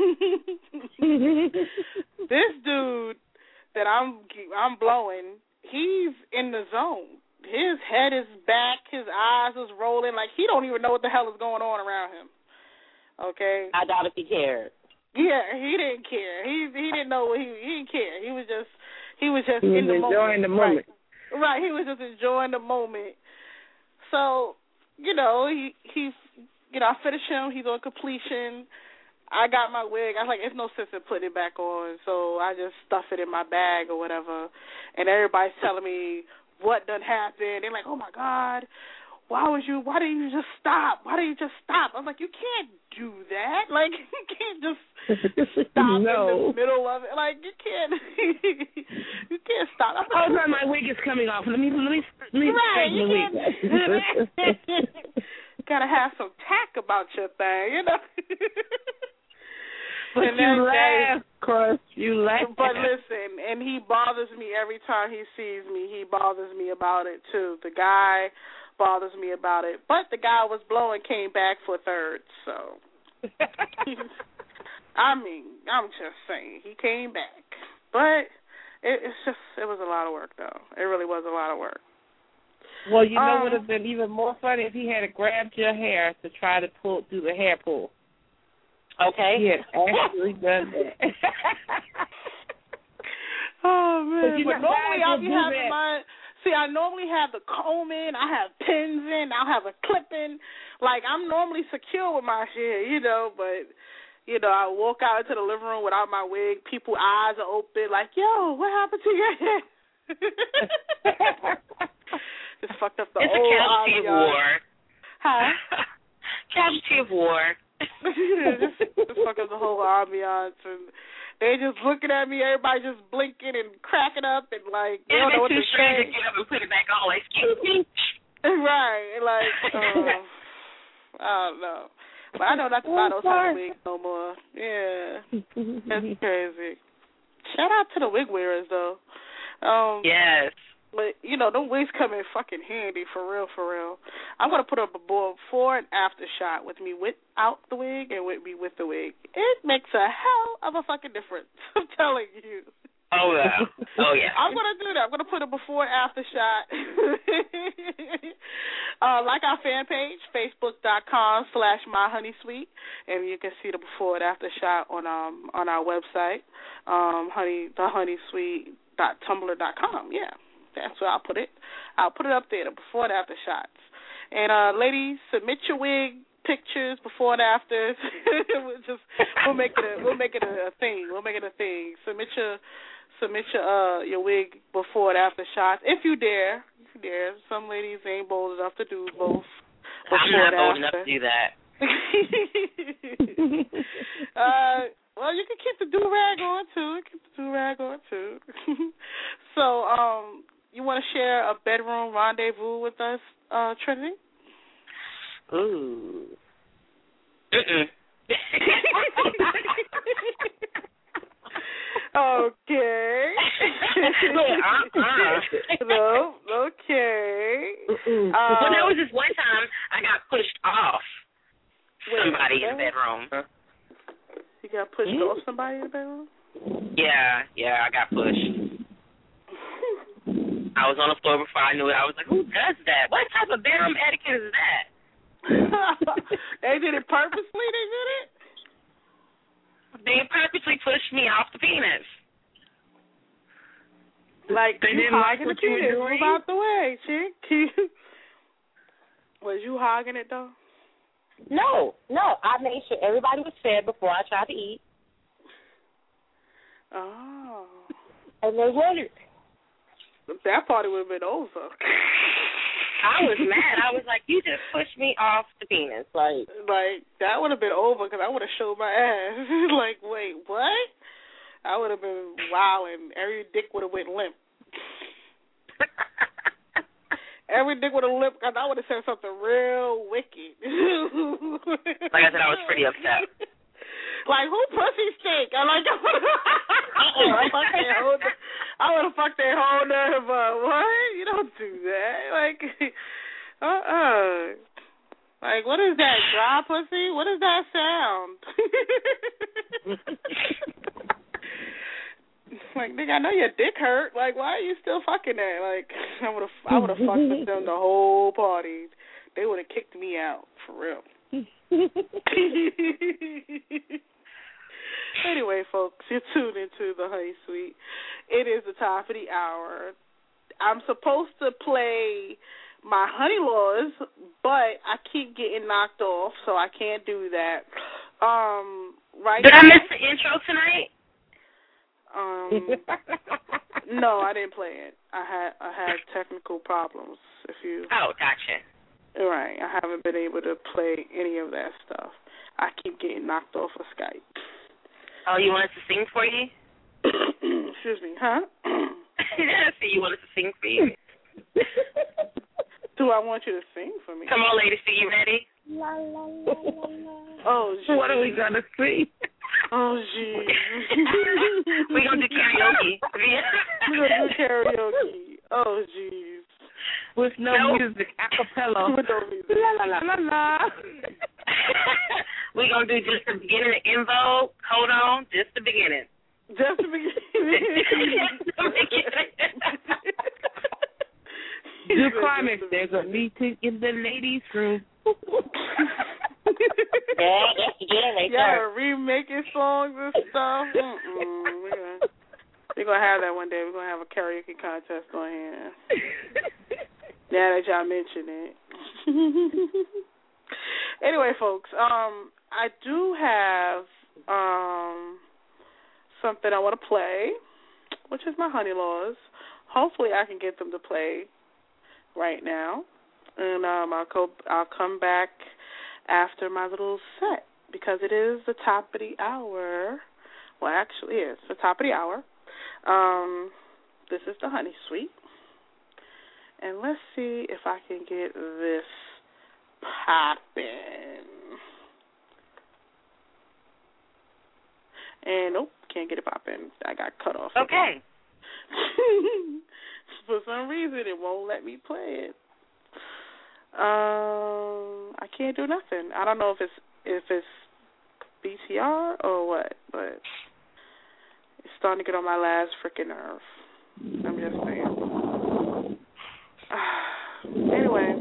This dude that I'm I'm blowing, he's in the zone. His head is back. His eyes is rolling. Like, he don't even know what the hell is going on around him. Okay? I doubt if he cared. Yeah, he didn't care. He he didn't know what he he didn't care. He was just he was just he was in the enjoying moment. the moment. Right. right. He was just enjoying the moment. So, you know, he, he, you know, I finished him. He's on completion. I got my wig. I was like, there's no sense in putting it back on, so I just stuff it in my bag or whatever. And everybody's telling me what done happened. They're like, oh, my God, why was you, why didn't you just stop? Why didn't you just stop? I was like, you can't do that. Like, you can't just stop no. in the middle of it. Like, you can't, you can't stop. I'm oh, no, my wig is coming off. Let me, let me, let me right, straighten the wig. Gotta have some tact about your thing, you know. But and you that laugh, day, Crush. You laugh. But listen, and he bothers me every time he sees me. He bothers me about it, too. The guy bothers me about it. But the guy was blowing came back for third, so. I mean, I'm just saying, he came back. But it, it's just, it was a lot of work, though. It really was a lot of work. Well, you know um, what would have been even more funny if he had grabbed your hair to try to pull do the hair pull. Okay. He had actually done that. Oh, man. But, but normally I'll be having that. my, see, I normally have the comb in, I have pins in, I'll have a clip in. Like, I'm normally secure with my shit, you know, but, you know, I walk out into the living room without my wig, people's eyes are open, like, yo, what happened to your hair? Just fucked up the it's old a casualty of war. Huh? Casualty of war. just, just fuck up the whole ambiance, and they just looking at me. Everybody just blinking and cracking up, and like they don't know what to say. To get up and put it back on. Like, excuse me. Right, like uh, I don't know, but I know not to buy those type of wigs no more. Yeah, that's crazy. Shout out to the wig wearers though. Um, yes. But, you know, them wigs come in fucking handy, for real, for real. I'm going to put up a before and after shot with me without the wig and with me with the wig. It makes a hell of a fucking difference, I'm telling you. Oh, yeah. Oh, yeah. I'm going to do that. I'm going to put a before and after shot. uh, like our fan page, facebook.com slash myhoneysweet, and you can see the before and after shot on um on our website, um, honey, the honeysweet dot tumblr dot com, yeah. That's where I'll put it. I'll put it up there, the before and after shots. And uh, ladies, submit your wig pictures before and afters. we'll just we'll make it a we'll make it a, a thing. We'll make it a thing. Submit your submit your uh your wig before and after shots if you dare. If you dare. Some ladies ain't bold enough to do both. I'm not bold enough to do that. uh. Well, you can keep the do-rag on, too. Keep the do-rag on, too. So, um, you want to share a bedroom rendezvous with us, uh, Trinity? Ooh. Mm-mm. Okay. uh-uh. No, okay. Uh, well, there was this one time I got pushed off somebody in the bedroom. You got pushed mm. off somebody in the bedroom? Yeah, yeah, I got pushed. I was on the floor before I knew it. I was like, who does that? What type of bedroom etiquette is that? They did it purposely, they did it? They purposely pushed me off the penis. Like, they you hogging the penis. Move out the way, chick. Was you hogging it, though? No, no. I made sure everybody was fed before I tried to eat. Oh. And they wondered. That party would have been over. I was mad. I was like, you just pushed me off the penis. Like, like that would have been over because I would have showed my ass. Like, wait, what? I would have been wilding. Every dick would have went limp. Every dick would have limp because I would have said something real wicked. Like I said, I was pretty upset. Like, who pussy stink? I'm like, I would have fucked their whole nerve up. What? You don't do that. Like, uh-uh. Like, what is that, dry pussy? What is that sound? Like, nigga, I know your dick hurt. Like, why are you still fucking that? Like, I would have, I would have fucked with them the whole party. They would have kicked me out for real. Anyway, folks, you're tuned into the Honey Suite. It is the top of the hour. I'm supposed to play my Honey Laws, but I keep getting knocked off, so I can't do that. Um, right Did now, I miss the intro tonight? Um, no, I didn't play it. I had I had technical problems. If you oh, gotcha. Right, I haven't been able to play any of that stuff. I keep getting knocked off of Skype. Oh, you want us to sing for you? Excuse me, huh? Yeah, see, you want us to sing for you. Do I want you to sing for me? Come on, ladies, see you ready? La, la, la, la, la. Oh, geez. What are we gonna sing? Oh, geez. We're gonna do karaoke. We're gonna do karaoke. Oh, jeez. With no nope. music, a cappella. With no music. La la la la la. We're gonna do just the beginning of In Vogue. Hold on, just the beginning. Just the beginning. Just the beginning. The climax. There's a meeting in the ladies' room. Yeah, that's the jam right yeah, there. remaking songs and stuff. Mm-mm. We're gonna, we're gonna have that one day. We're gonna have a karaoke contest on here. Now that y'all mention it. Anyway, folks, um, I do have um something I want to play, which is my Honey Laws. Hopefully, I can get them to play right now, and um, I'll go. I'll come back after my little set because it is the top of the hour. Well, actually, it's the top of the hour. Um, this is the Honey Suite. And let's see if I can get this popping. And nope, can't get it popping. I got cut off. Okay. For some reason, it won't let me play it. Um, I can't do nothing. I don't know if it's if it's B T R or what, but it's starting to get on my last freaking nerve. I'm just saying. Anyway,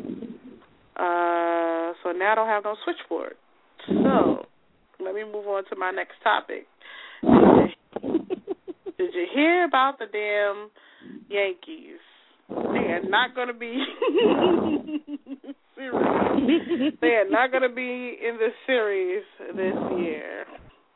uh, so now I don't have no switchboard. So let me move on to my next topic. Did you hear about the damn Yankees? They are not going to be serious. They are not going to be in the series this year.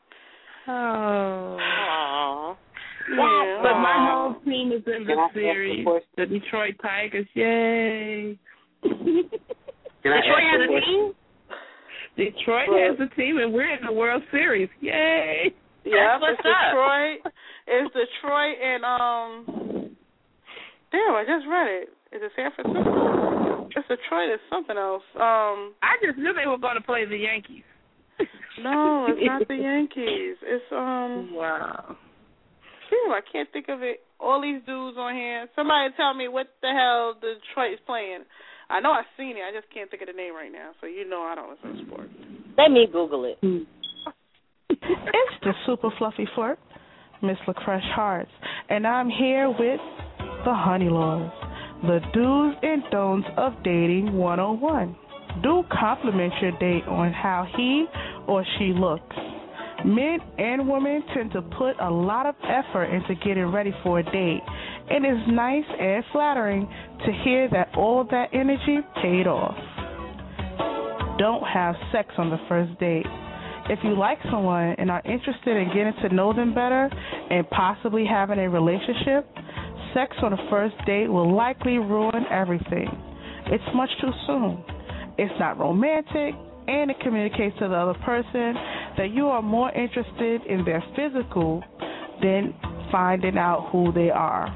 Oh. Aww. Yeah. But my whole team is in the series. The Detroit Tigers. Yay. Detroit has a team? Detroit has a team, and we're in the World Series. Yay. Yeah, it's Detroit. It's Detroit and, um, damn, I just read it. Is it San Francisco? It's Detroit. It's something else. Um, I just knew they were going to play the Yankees. No, it's not the Yankees. It's, um, wow. Phew, I can't think of it. All these dudes on here. Somebody tell me what the hell Detroit is playing. I know I've seen it. I just can't think of the name right now. So you know I don't listen to sports. Let me Google it. It's the super fluffy flirt, Miss LaCrush Hearts, and I'm here with the Honey Lords, the do's and don'ts of dating one oh one. Do compliment your date on how he or she looks. Men and women tend to put a lot of effort into getting ready for a date. It is nice and flattering to hear that all that energy paid off. Don't have sex on the first date. If you like someone and are interested in getting to know them better and possibly having a relationship, sex on the first date will likely ruin everything. It's much too soon. It's not romantic, and it communicates to the other person that you are more interested in their physical than finding out who they are.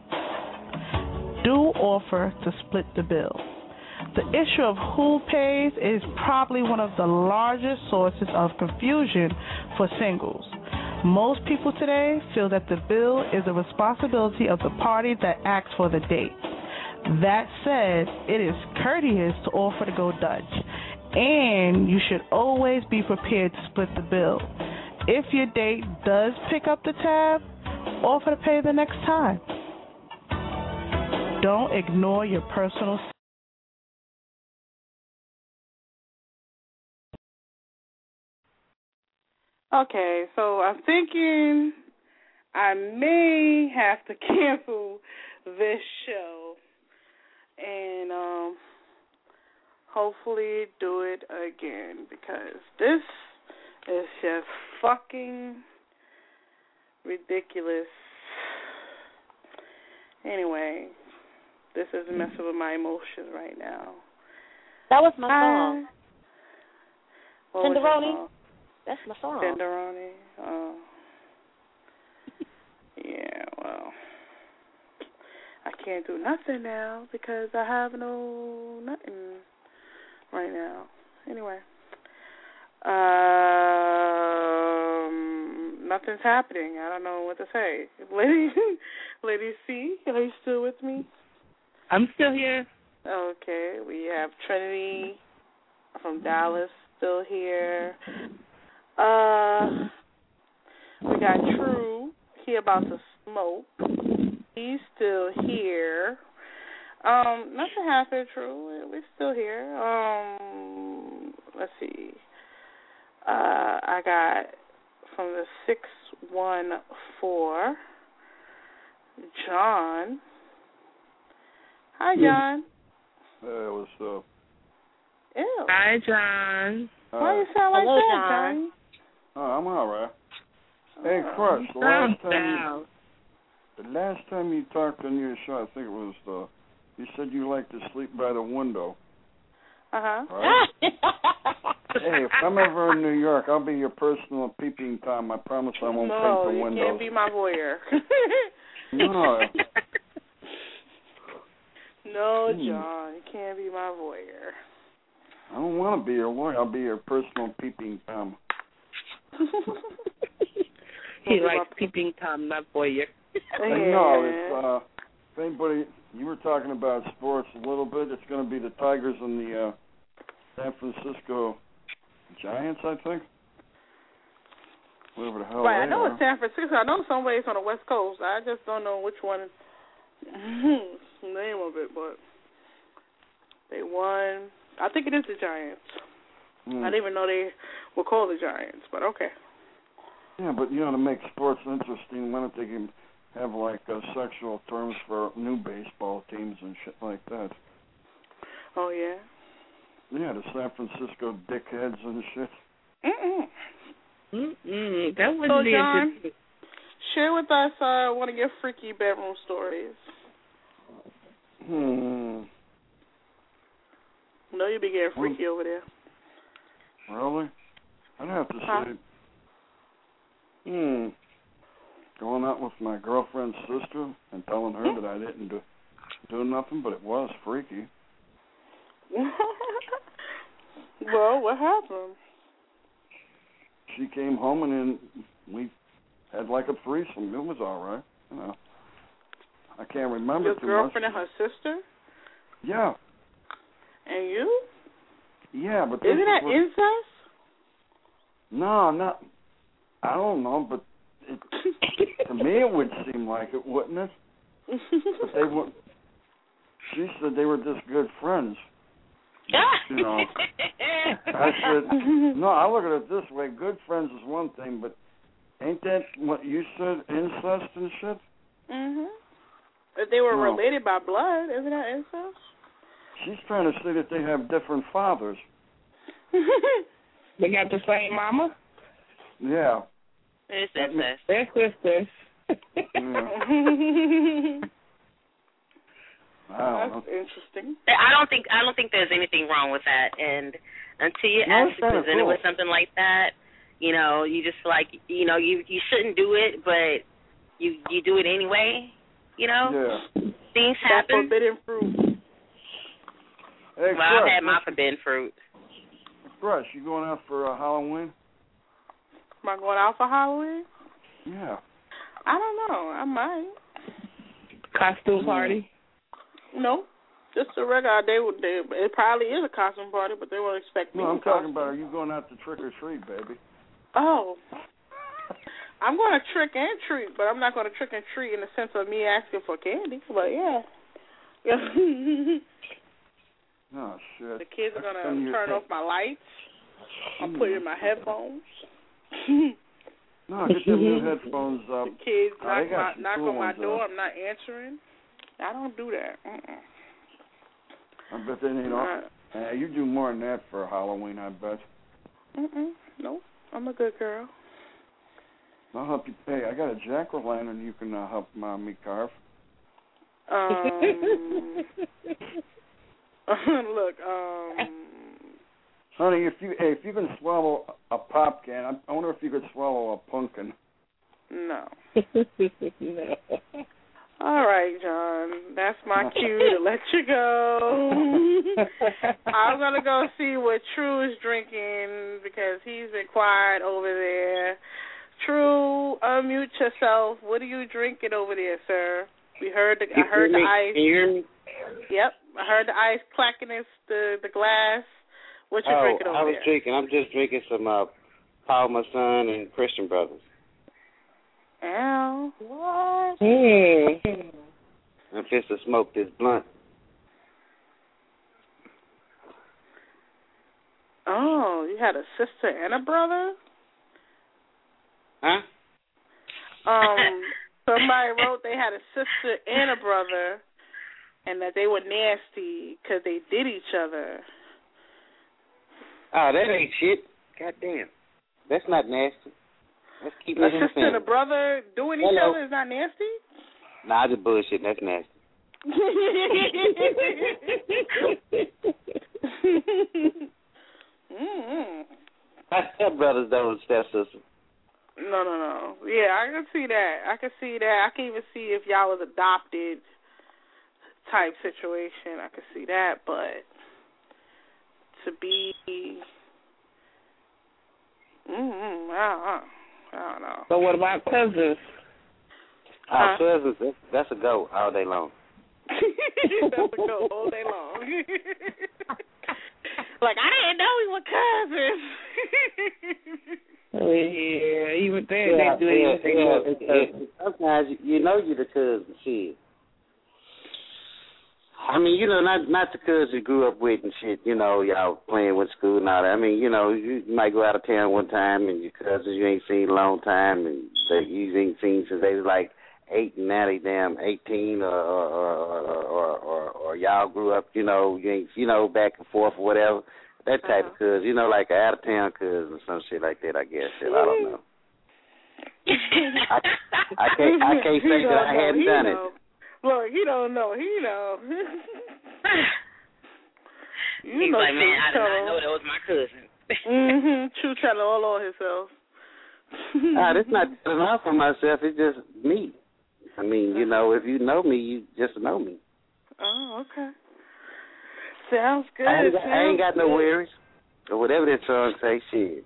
Do offer to split the bill. The issue of who pays is probably one of the largest sources of confusion for singles. Most people today feel that the bill is the responsibility of the party that asks for the date. That said, it is courteous to offer to go Dutch, and you should always be prepared to split the bill. If your date does pick up the tab, offer to pay the next time. Don't ignore your personal. Okay, so I'm thinking I may have to cancel this show and um, hopefully do it again because this is just fucking ridiculous. Anyway, this is messing with my emotions right now. That was my song. Uh, Tenderoni. That's my song. Tenderoni. Oh. Yeah, well, I can't do nothing now because I have no nothing right now. Anyway. Um, nothing's happening. I don't know what to say. Lady, Lady C, are you still with me? I'm still here. Okay, we have Trinity from Dallas still here. Uh, we got True. He about to smoke. He's still here. Um, nothing happened, True. We're still here. Um, let's see. Uh, I got from the six one four, John. Hi, John. Hey, what's up? Ew. Hi, John. Why you sound like Hello, that, John? Johnny? Oh, I'm all right. Hey, Crush, the Calm last time down. you, the last time you talked on your show, I think it was, uh, you said you like to sleep by the window. Uh-huh. Right? Hey, if I'm ever in New York, I'll be your personal peeping Tom. I promise I won't no, paint the you windows. can't be my voyeur. No. No, Hmm. John, you can't be my voyeur. I don't want to be your lawyer. I'll be your personal peeping Tom. He likes peeping Tom, not voyeur. I know. It's, uh, if anybody, you were talking about sports a little bit. It's going to be the Tigers and the uh, San Francisco Giants, I think. Whatever the hell Right, I they know are. it's San Francisco. I know some ways on the West Coast. I just don't know which one is the name of it, but they won. I think it is the Giants. Mm. I didn't even know they were called the Giants, but okay. Yeah, but, you know, to make sports interesting, why don't they can have, like, uh, sexual terms for new baseball teams and shit like that? Oh, yeah? Yeah, the San Francisco dickheads and shit. Mm-mm. Mm-mm. That wouldn't So, be John, a good... share with us uh, one of your freaky bedroom stories. Hmm. I know you be getting freaky over there. Really? I'd have to Huh? say, hmm, going out with my girlfriend's sister and telling her that I didn't do, do nothing, but it was freaky. Well, what happened? She came home and then we had like a threesome. It was all right. You know, I can't remember Your too girlfriend much. and her sister? Yeah, And you? yeah, but this Isn't that is what, incest? no, not. I don't know, but it, to me it would seem like it, wouldn't it? But they were. She said they were just good friends. You know, I said, no, I look at it this way. Good friends is one thing, but ain't that what you said, incest and shit? Mhm. If they were No. related by blood, isn't that incest? She's trying to say that they have different fathers. They got the same mama? Yeah. It's That ma- incest. They're sisters. Yeah. I don't That's know. interesting. I don't think I don't think there's anything wrong with that. And until you're No, it's actually kinda presented cool. with something like that, you know, you just like you know you you shouldn't do it, but you you do it anyway. You know, Yeah. things That happen. forbidden fruit. Hey, Well, I've Crush, had my forbidden fruit. Crush, you going out for uh, Halloween? Am I going out for Halloween? Yeah. I don't know. I might. Costume party? No. Just a regular. They would. They, it probably is a costume party, but they won't expect me. No, I'm in talking costume. about, are you going out to trick or treat, baby? Oh. I'm going to trick and treat, but I'm not going to trick and treat in the sense of me asking for candy. But yeah. Oh, shit. The kids are going Send to your turn text. off my lights. I'll put in my headphones. No, get them new headphones up. The kids Oh, knock, they got my, some knock cool on my ones, door. though. I'm not answering. I don't do that. Mm-mm. I bet they ain't all. Uh, you do more than that for Halloween, I bet. Mm-mm. Nope. I'm a good girl. I'll help you. Hey, I got a jack-o'-lantern you can uh, help uh, me carve. Um, look, um, Honey, if you hey, if you can swallow a pop can, I, I wonder if you could swallow a pumpkin. no. No. All right, John. That's my cue to let you go. I'm going to go see what True is drinking because he's been quiet over there. True, unmute yourself. What are you drinking over there, sir? We heard the, I heard the ice. Can you hear me? Yep, I heard the ice clacking in the, the glass. What you oh, drinking over I was there? drinking. I'm just drinking some uh, Paul, my son, and Christian Brothers. Ow. What? Mm. I'm just to smoke this blunt. Oh, you had a sister and a brother? Huh? Um, somebody wrote they had a sister and a brother, and that they were nasty because they did each other. Oh, that ain't shit. Goddamn. That's not nasty. Let's keep A it in the sister and a family. brother doing each Hello. other is not nasty? Nah, I just bullshit. That's nasty. Mm-hmm. Stepbrothers though, stepsister. No, no, no. Yeah, I can see that. I can see that. I can even see if y'all was adopted type situation. I can see that, but to be, mm-hmm, I don't know. I don't know. So what about cousins? Our huh? cousins, that's, that's a go all day long. That's a go all day long. Like, I didn't know we were cousins. Oh, yeah, even then, yeah, they do yeah, anything. Yeah, yeah, yeah. Sometimes you, you know you're the cousin, shit. I mean, you know, not not the cousins you grew up with and shit, you know, y'all playing with school and all that. I mean, you know, you might go out of town one time and your cousins you ain't seen in a long time and they you ain't seen since they was like eight and now they damn eighteen or or, or, or, or, or y'all grew up, you know, you ain't, you know, back and forth or whatever. That type uh-huh. of cousin, you know, like an out of town cousin or some shit like that, I guess. Shit, I don't know. I, I can't I can't say that I hadn't done it. Look, he don't know. He know. you He's know like, man, I did trouble. not know that was my cousin. mm-hmm. True telling all on himself. Nah, that's not telling off on myself. It's just me. I mean, you know, if you know me, you just know me. Oh, okay. Sounds good. I ain't, got, Sounds I ain't got good. no worries. Or whatever that song say, shit.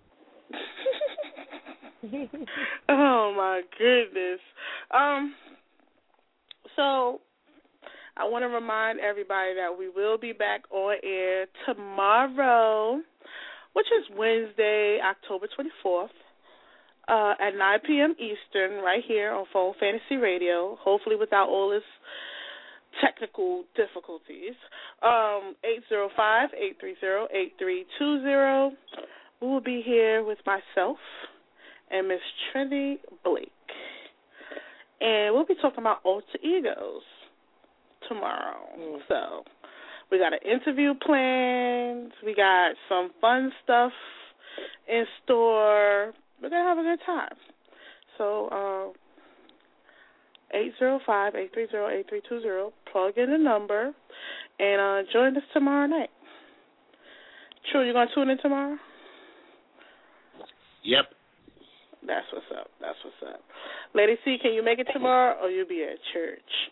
Oh, my goodness. Um... So, I want to remind everybody that we will be back on air tomorrow, which is Wednesday, October twenty-fourth, uh, at nine p.m. Eastern, right here on Phone Fantasy Radio, hopefully without all this technical difficulties. Um, eight zero five, eight three zero, eight three two zero. We will be here with myself and Miss Trinity Blake. And we'll be talking about alter egos tomorrow. Mm. So we got an interview planned. We got some fun stuff in store. We're going to have a good time. So uh, eight zero five, eight three zero, eight three two zero. Plug in the number and uh, join us tomorrow night. True, you going to tune in tomorrow? Yep. That's what's up. That's what's up. Lady C, can you make it tomorrow or you'll be at church?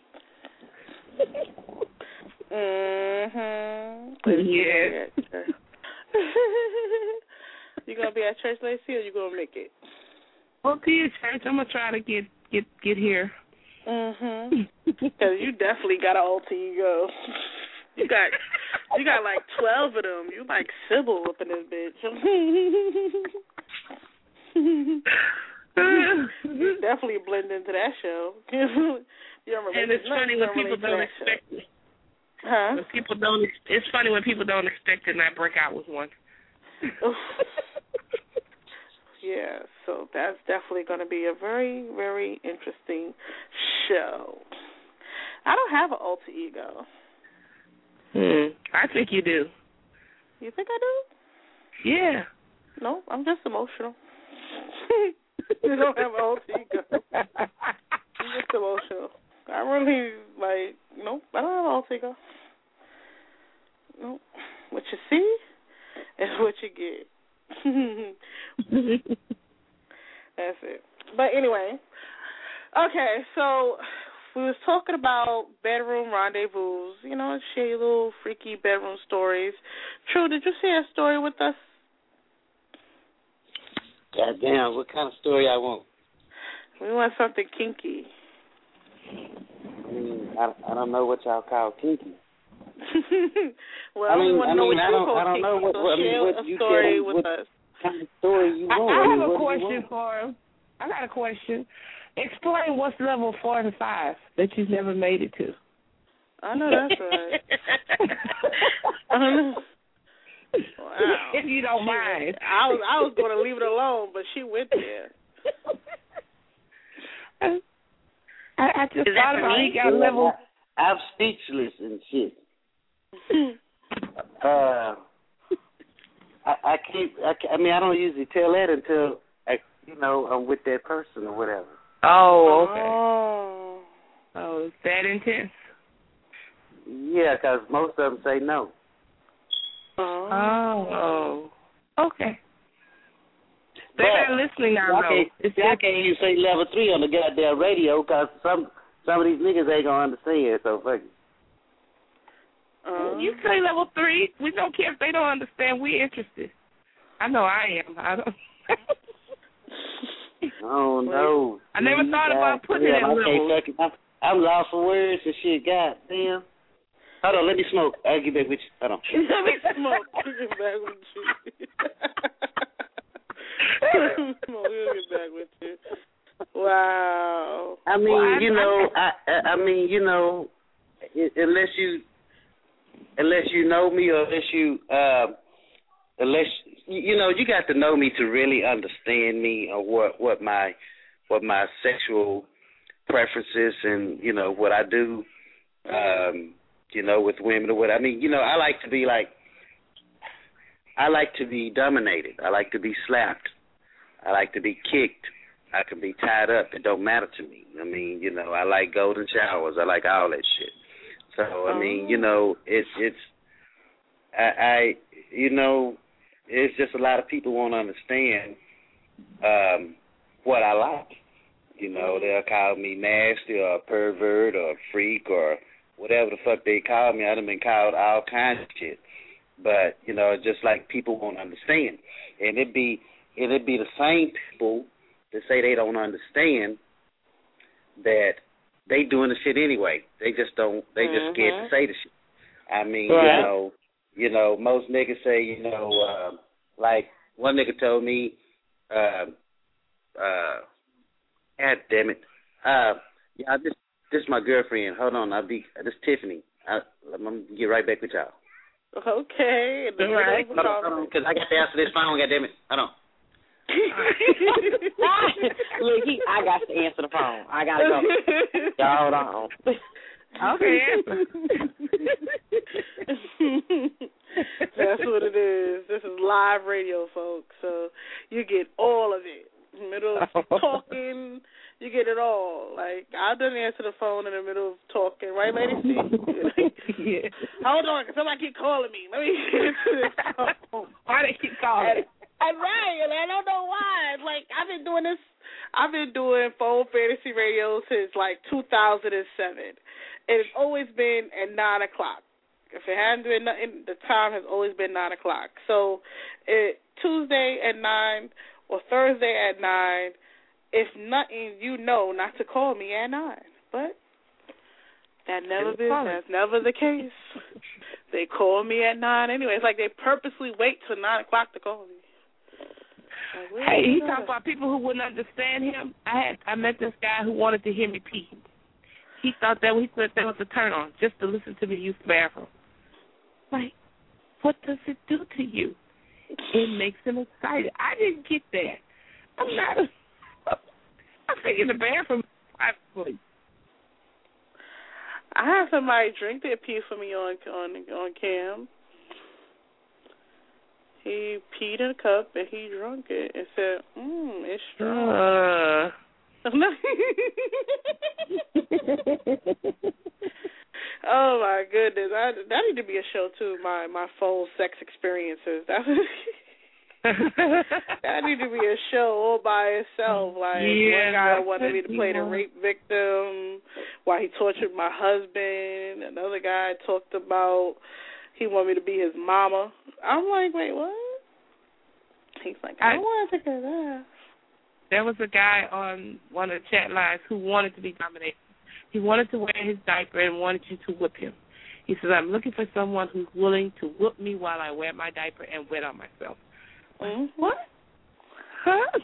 Mm-hmm. Yeah. You going to be at church, Lady C, or you going to make it? Well, be at church. I'm going to try to get, get, get here. Mm-hmm. Because you definitely got an alter ego. You got, you got like twelve of them. You like Sybil up in this bitch. You definitely blend into that show. you and it's funny when people don't expect it. Huh? When people don't, it's funny when people don't expect it, and I break out with one. Yeah, so that's definitely going to be a very, very interesting show. I don't have an alter ego. Hmm. I think you do. You think I do? Yeah. No, I'm just emotional. You don't have an alter ego. I'm just emotional. I really, like, nope, I don't have an alter ego. Nope. What you see is what you get. That's it. But anyway, okay, so we was talking about bedroom rendezvous, you know, share your little freaky bedroom stories. True, did you share a story with us? God damn, what kind of story I want? We want something kinky. I mean, I, I don't know what y'all call kinky. Well, I mean, we want to I know mean, what I you don't, call I don't kinky, know what, so what, I mean, share what a you story tell, with what us. kind of story you I, want? I I mean, have a what question for him. I got a question. Explain what's level four and five that you've never made it to. I know that's right. I know. Wow. If you don't she, mind. I was I was going to leave it alone, but she went there. I, I just Is thought about he got level. I, I'm speechless and shit. uh, I, I can't. I, can't, I mean, I don't usually tell that until I, you know, I'm with that person or whatever. Oh, okay. Oh, oh, is that intense? Yeah, because most of them say no. Oh. Oh. Okay. They're But not listening now, I though. can't, It's I can't even say level three on the goddamn radio because some some of these niggas ain't gonna understand. So fuck it. Uh, you say level three. We don't care if they don't understand. We're interested. I know I am. I don't. Oh no! I never thought about putting damn, it in I levels. can't fucking, I'm, I'm lost for words and shit. God damn. Hold on, let me smoke. I'll get back with you. Hold on. Let me smoke. I'll get back with you. We'll get back with you. Wow. I mean, Well, I- you know, I, I I mean, you know, i- unless you unless you know me or unless you uh, unless you you know, you got to know me to really understand me or what what my what my sexual preferences and you know what I do, um, you know, with women or what I mean. You know, I like to be like I like to be dominated. I like to be slapped. I like to be kicked. I can be tied up. It don't matter to me. I mean, you know, I like golden showers. I like all that shit. So I mean, you know, it's it's I, I you know, it's just a lot of people won't understand um, what I like. You know, they'll call me nasty or a pervert or a freak or whatever the fuck they call me. I've been called all kinds of shit. But, you know, just like people won't understand. And it'd be it'd be the same people that say they don't understand that they doing the shit anyway. They just don't they just Mm-hmm. scared to say the shit. I mean, Right. you know, you know, most niggas say, you know, uh, like one nigga told me, uh, uh, God damn it, uh, yeah, this this is my girlfriend. Hold on, I'll be this is Tiffany. I, I'm gonna get right back with y'all. Okay. The Right. Hold on, hold on, because I got to answer this phone. God damn it, hold on. Look, he, I got to answer the phone. I gotta go. Y'all hold on. Okay, answer. That's what it is. This is live radio, folks. So you get all of it. Middle of talking, you get it all. Like, I didn't answer the phone in the middle of talking, right, Lady C? Yeah. Hold on, because somebody keep calling me. Let me get into this phone. Why they keep calling? And, and right, and I don't know why. Like, I've been doing this, I've been doing phone fantasy radio since, like, two thousand seven. And it's always been at nine o'clock. If it hadn't been, the time has always been nine o'clock. So, it, Tuesday at nine or Thursday at nine, if nothing, you know not to call me at nine. But that never been, that's never the case. They call me at nine anyway. It's like they purposely wait till nine o'clock to call me. Like, Hey, he talked about people who wouldn't understand him. I had I met this guy who wanted to hear me pee. He thought that he thought that was a turn on just to listen to me use the bathroom. Like, what does it do to you? It makes him excited. I didn't get that. I'm not. A, I think in the bathroom. Privately. I had somebody drink their pee for me on on on cam. He peed in a cup and he drank it and said, "Mmm, it's strong." Uh. Oh my goodness! I, that need to be a show too. My my phone sex experiences. That that need to be a show all by itself. Like yeah, one guy wanted me to play the rape victim while he tortured my husband. Another guy talked about he wanted me to be his mama. I'm like, wait, what? He's like, I, I want to take that. There was a guy on one of the chat lines who wanted to be dominated. He wanted to wear his diaper and wanted you to whip him. He says, I'm looking for someone who's willing to whip me while I wear my diaper and wet on myself. Mm-hmm. What? Huh?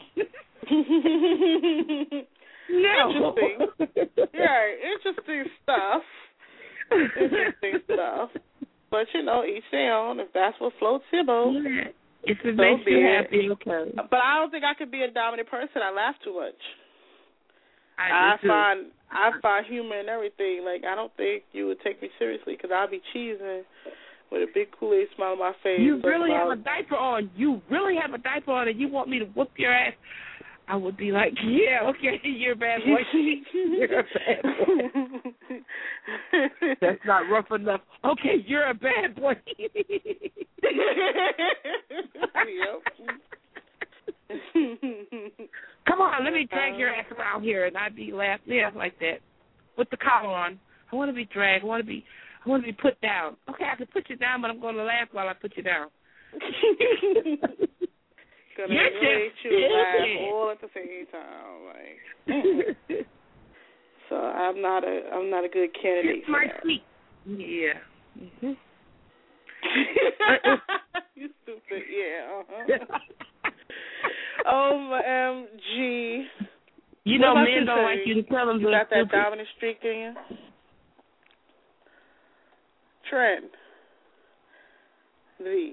No. Interesting. Yeah, interesting stuff. Interesting stuff. But, you know, each their own. If that's what floats your boat. Yeah. If it so makes you it. happy, okay. But I don't think I could be a dominant person. I laugh too much. I, I find I find humor in everything. Like, I don't think you would take me seriously because I'll be cheesing with a big Kool-Aid smile on my face. You really about, have a diaper on. You really have a diaper on and you want me to whoop your ass. I would be like, yeah, okay, you're a bad boy. You're a bad boy. That's not rough enough. Okay, you're a bad boy. out here, and I'd be laughing yeah, like that with the collar on. I want to be dragged. I want to be. I want to be put down. Okay, I can put you down, but I'm going to laugh while I put you down. Gonna You're make just you laugh stupid. all at the same time, like. So I'm not a I'm not a good candidate for that. Yeah. Mm-hmm. You stupid. Yeah. Uh-huh. O M G. You What know, about men you, don't Terry? like you to tell them You they're got that stupid. dominant streak in you? Trend. V.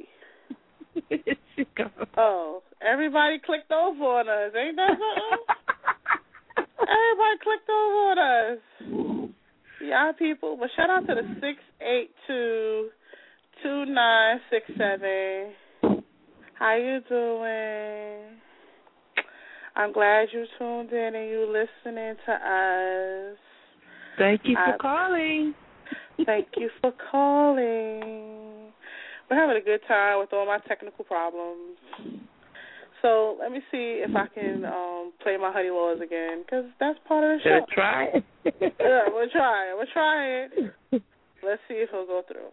Oh, everybody clicked over on us. Ain't that something? Everybody clicked over on us. Y'all people. But shout out to the six eight two, two nine six seven. How you doing? I'm glad you tuned in and you listening to us. Thank you for I, calling. Thank you for calling. We're having a good time with all my technical problems. So let me see if I can um, play my Honey Laws again, because that's part of the show. Should I try it? Yeah, we're trying. We're trying. Let's see if it'll go through.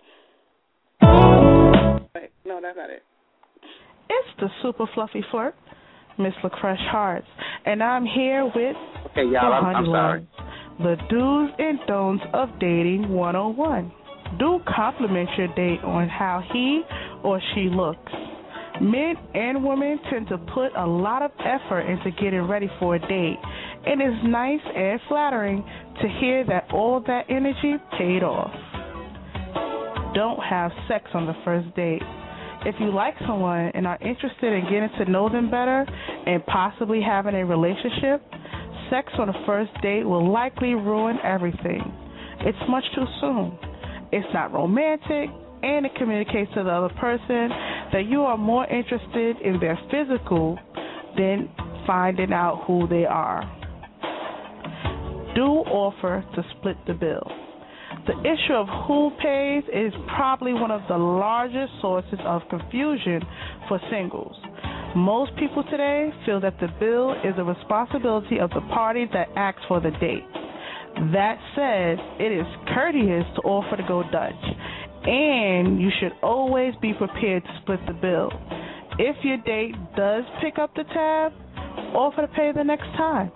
Wait, no, that's not it. It's the super fluffy flirt, Miss LaCrush Hearts, and I'm here with Okay, y'all, the I'm, Honey I'm sorry. Laws, the do's and don'ts of dating one oh one. Do compliment your date on how he or she looks. Men and women tend to put a lot of effort into getting ready for a date, and it's nice and flattering to hear that all that energy paid off. Don't have sex on the first date. If you like someone and are interested in getting to know them better and possibly having a relationship, sex on the first date will likely ruin everything. It's much too soon. It's not romantic, and it communicates to the other person that you are more interested in their physical than finding out who they are. Do offer to split the bill. The issue of who pays is probably one of the largest sources of confusion for singles. Most people today feel that the bill is a responsibility of the party that asks for the date. That said, it is courteous to offer to go Dutch, and you should always be prepared to split the bill. If your date does pick up the tab, offer to pay the next time.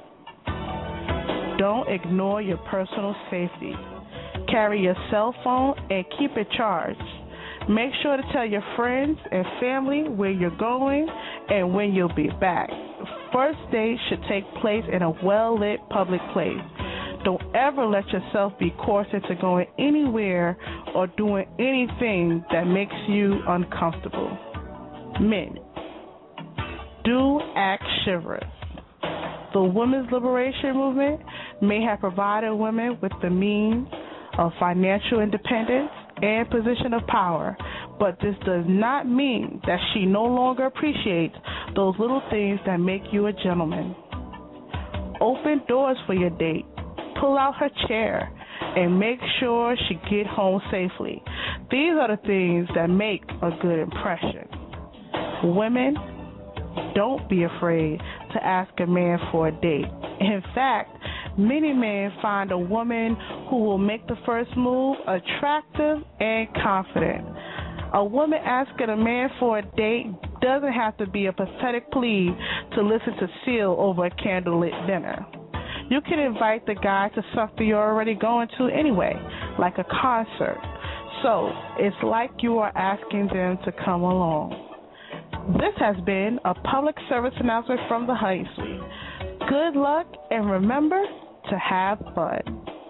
Don't ignore your personal safety. Carry your cell phone and keep it charged. Make sure to tell your friends and family where you're going and when you'll be back. First date should take place in a well-lit public place. Don't ever let yourself be coerced into going anywhere or doing anything that makes you uncomfortable. Men, do act chivalrous. The women's liberation movement may have provided women with the means of financial independence and position of power, but this does not mean that she no longer appreciates those little things that make you a gentleman. Open doors for your date. Pull out her chair and make sure she get home safely. These are the things that make a good impression. Women, don't be afraid to ask a man for a date. In fact, many men find a woman who will make the first move attractive and confident. A woman asking a man for a date doesn't have to be a pathetic plea to listen to Seal over a candlelit dinner. You can invite the guy to something you're already going to anyway, like a concert. So it's like you are asking them to come along. This has been a public service announcement from the Honey Suite. Good luck, and remember to have fun.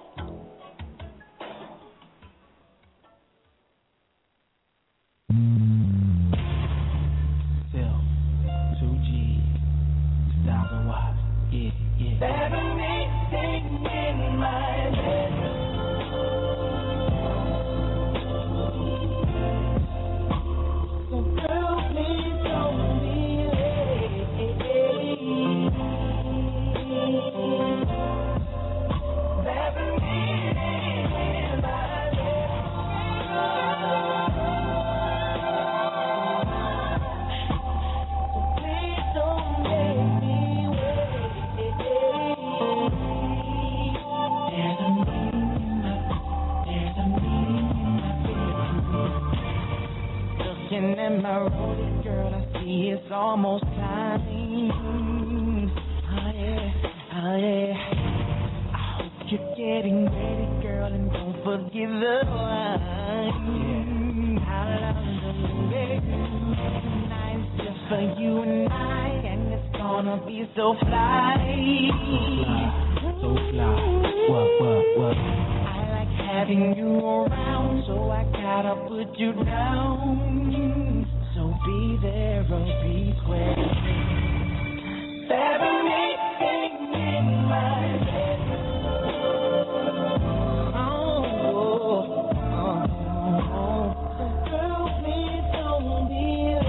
Phil, two G, two thousand watts. Yeah, yeah. Everything in my bedroom. So girl, please don't be late. in my road, girl, I see it's almost time. Oh yeah, oh yeah. I hope you're getting ready, girl, and don't forget the wine. How long do you make tonight's just for you and I, and it's gonna be so fly. So fly, what, what, what? Having you around, so I gotta put you down. So be there or be square. Serenading in my bedroom. Oh, oh, oh. Girl, please don't be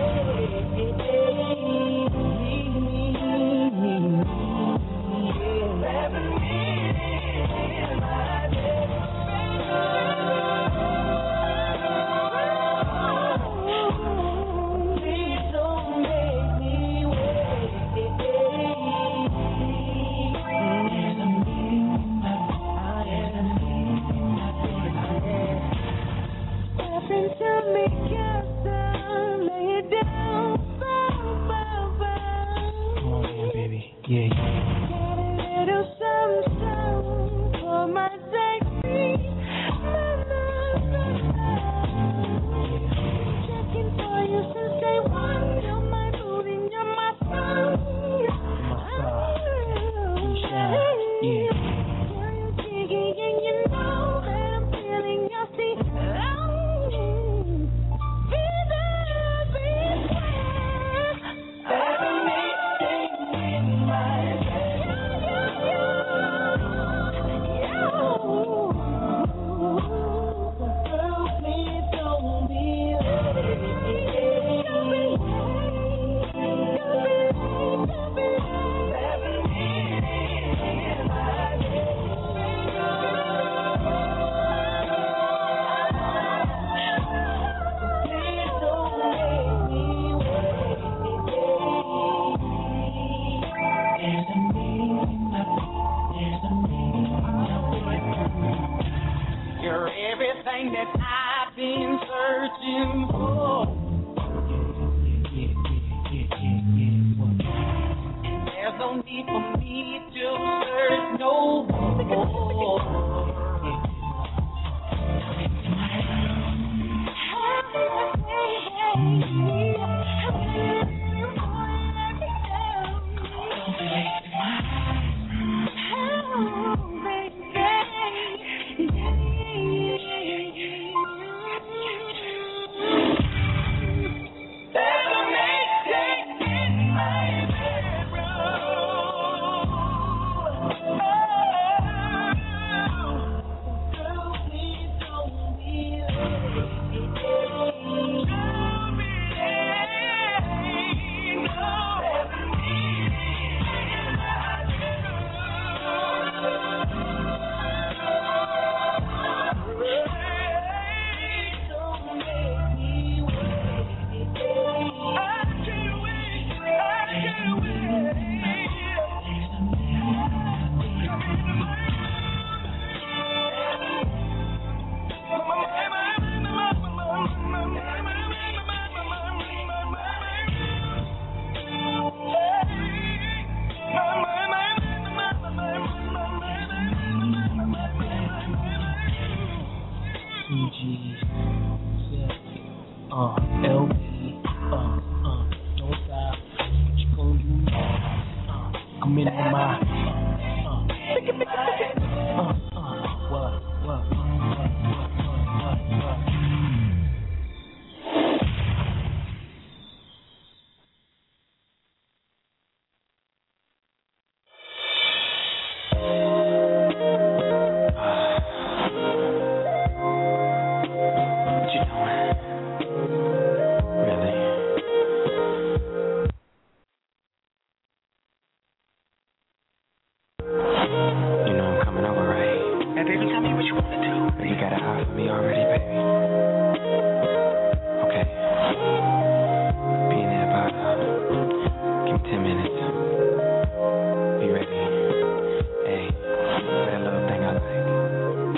yeah, yeah. Get a little something, something for my sexy checking for you since day one. You're my booty, you're my star. My star, yeah. Girl, you're jiggy and you know that I'm feeling your seat. Be there, be there. You're everything that I've been searching for. Yeah, yeah, yeah, yeah, yeah. And there's no need for me to search no more. Uh, L B, uh, uh, don't stop. What you gonna do? Uh, I'm in the mind. Uh, uh, uh, uh, what, what, what, what, what, what, what.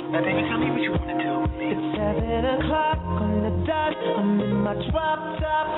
It's seven o'clock on the dot. I'm in my drop top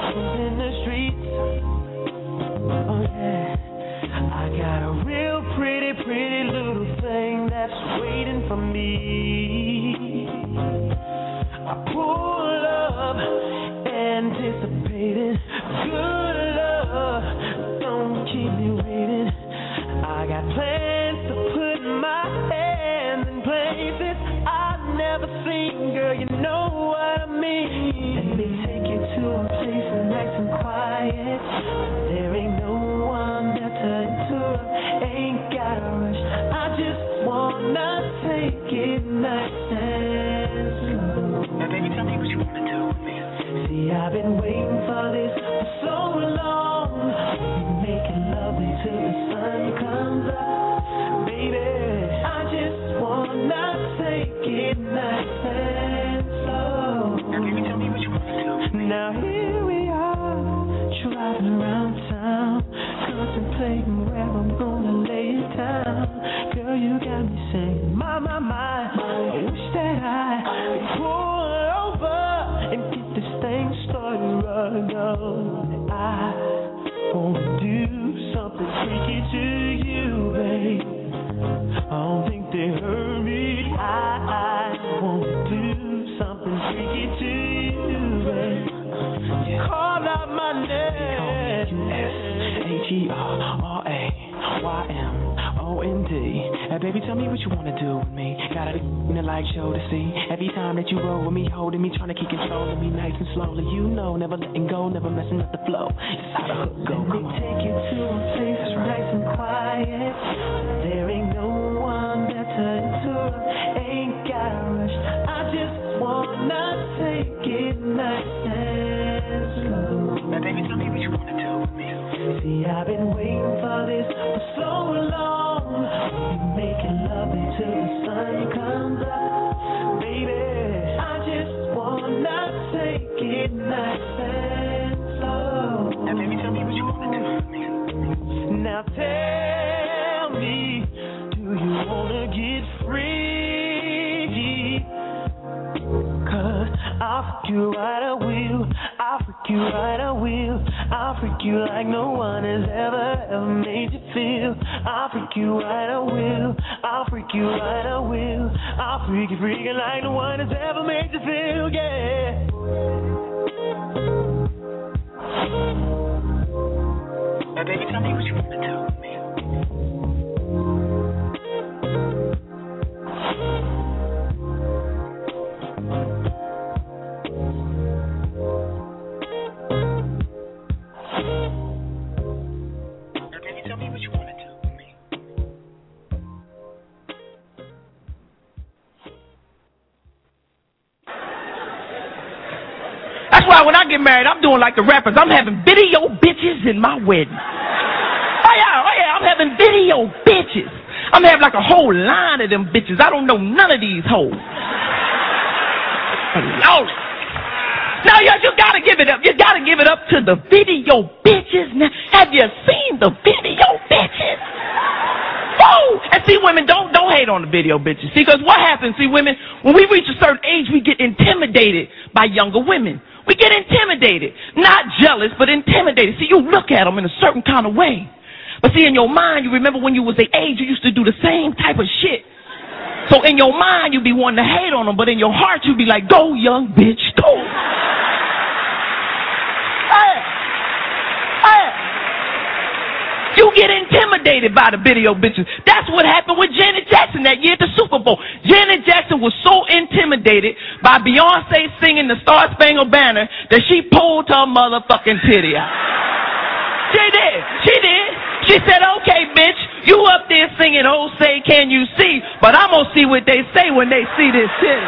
mean, girl, you know what I mean. Let me take you to a place nice and quiet. There ain't no one better to it. Ain't gotta rush. I just wanna take it nice and slow. Now, baby, tell me what you wanna do with me. See, I've been waiting for this for so long. Making love until the sun comes up, baby. I just wanna take it nice and slow. Now, baby, tell me what you wanna do with me. Now here we are, driving around town, contemplating where I'm gonna lay it down. Girl, you got me saying, my, my, my, I wish that I could pull over and get this thing started right on. I wanna do something freaky to you, babe. I don't think they heard me. I, I wanna do something freaky to you, babe. Call out my name. H E R R A Y M O N D. Hey, baby, tell me what you wanna do with me. Got a in the light show to see. Every time that you roll with me, holding me, trying to keep control of me, nice and slowly. You know, never letting go, never messing up the flow. It's how the hook go. Let me take you to a place that's right. Nice and quiet. There ain't no one better to it. Ain't gotta rush. I just wanna take it nice and slow. Now, baby, tell me what you wanna do with me. See, I've been waiting for this for so long. Making love until the sun comes up, baby. I just wanna take it nice and slow. Now, baby, tell me what you wanna do with me. Now tell me, do you wanna get free? Cause I'll freak you right, I will. I'll freak you right, I will. I'll freak you like no one has ever, ever made you feel. I'll freak you right, I will. I'll freak you right, I will. I'll freak you, freak you like no one has ever made you feel, yeah. Now, baby, tell me what you wanna do with me. That's why when I get married, I'm doing like the rappers. I'm having video bitches in my wedding. Oh yeah, oh yeah, I'm having video bitches. I'm having like a whole line of them bitches. I don't know none of these hoes. Lord. Now you, you gotta give it up. You gotta give it up to the video bitches. Now, have you seen the video bitches? Oh, and see, women, don't don't hate on the video bitches. See, because what happens? See, women, when we reach a certain age, we get intimidated by younger women. We get intimidated, not jealous, but intimidated. See, you look at them in a certain kind of way. But see, in your mind, you remember when you was their age, you used to do the same type of shit. So in your mind, you be wanting to hate on them, but in your heart, you be like, go, young bitch, go. Hey, hey. You get intimidated by the video bitches. That's what happened with Janet Jackson that year at the Super Bowl. Janet Jackson was so intimidated by Beyonce singing the Star Spangled Banner that she pulled her motherfucking titty out. She did. She did. She said, okay, bitch, you up there singing, oh, say, can you see? But I'm going to see what they say when they see this titty.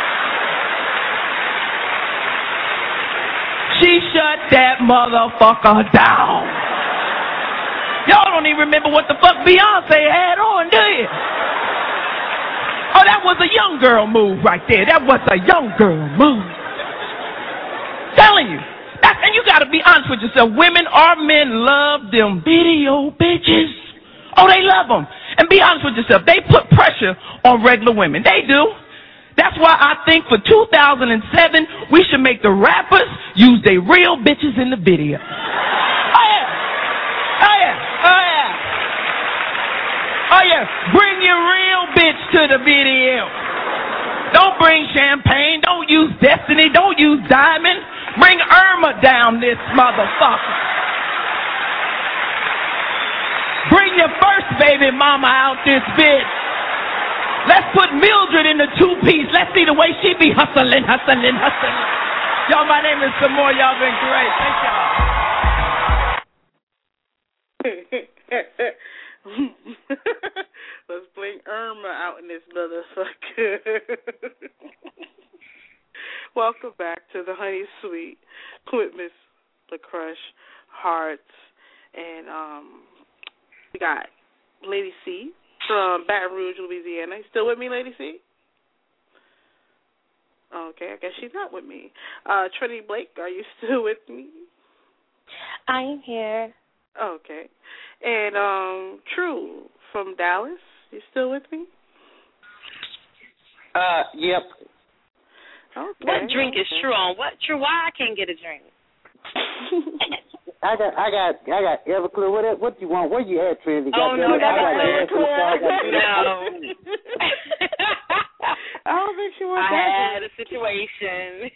She shut that motherfucker down. Y'all don't even remember what the fuck Beyonce had on, do you? Oh, that was a young girl move right there. That was a young girl move. Telling you. That's, and you got to be honest with yourself. Women or men love them video bitches. Oh, they love them. And be honest with yourself. They put pressure on regular women. They do. That's why I think for two thousand seven, we should make the rappers use their real bitches in the video. Oh, yeah. Oh, yeah. Oh, yeah. Oh, yeah. Bring your real bitch to the video. Don't bring champagne. Don't use Destiny. Don't use Diamond. Bring Irma down this motherfucker. Bring your first baby mama out this bitch. Let's put Mildred in the two-piece. Let's see the way she be hustling, hustling, hustling. Y'all, my name is Samore. Y'all been great. Thank y'all. Let's bring Irma out in this motherfucker. Welcome back to the Honey Suite with Miss LaCrush Hearts. And um, we got Lady C from Baton Rouge, Louisiana. You still with me, Lady C? Okay, I guess she's not with me. Uh, Trinity Blake, are you still with me? I am here. Okay. And um, True from Dallas, you still with me? Uh, yep. Okay. What drink is okay. True on? What True? Why I can't get a drink? I got, I got, I got Everclear. What, what you want? Where you at, Trinity? Oh no, I got Everclear. No. I don't think she wants I that. had a situation.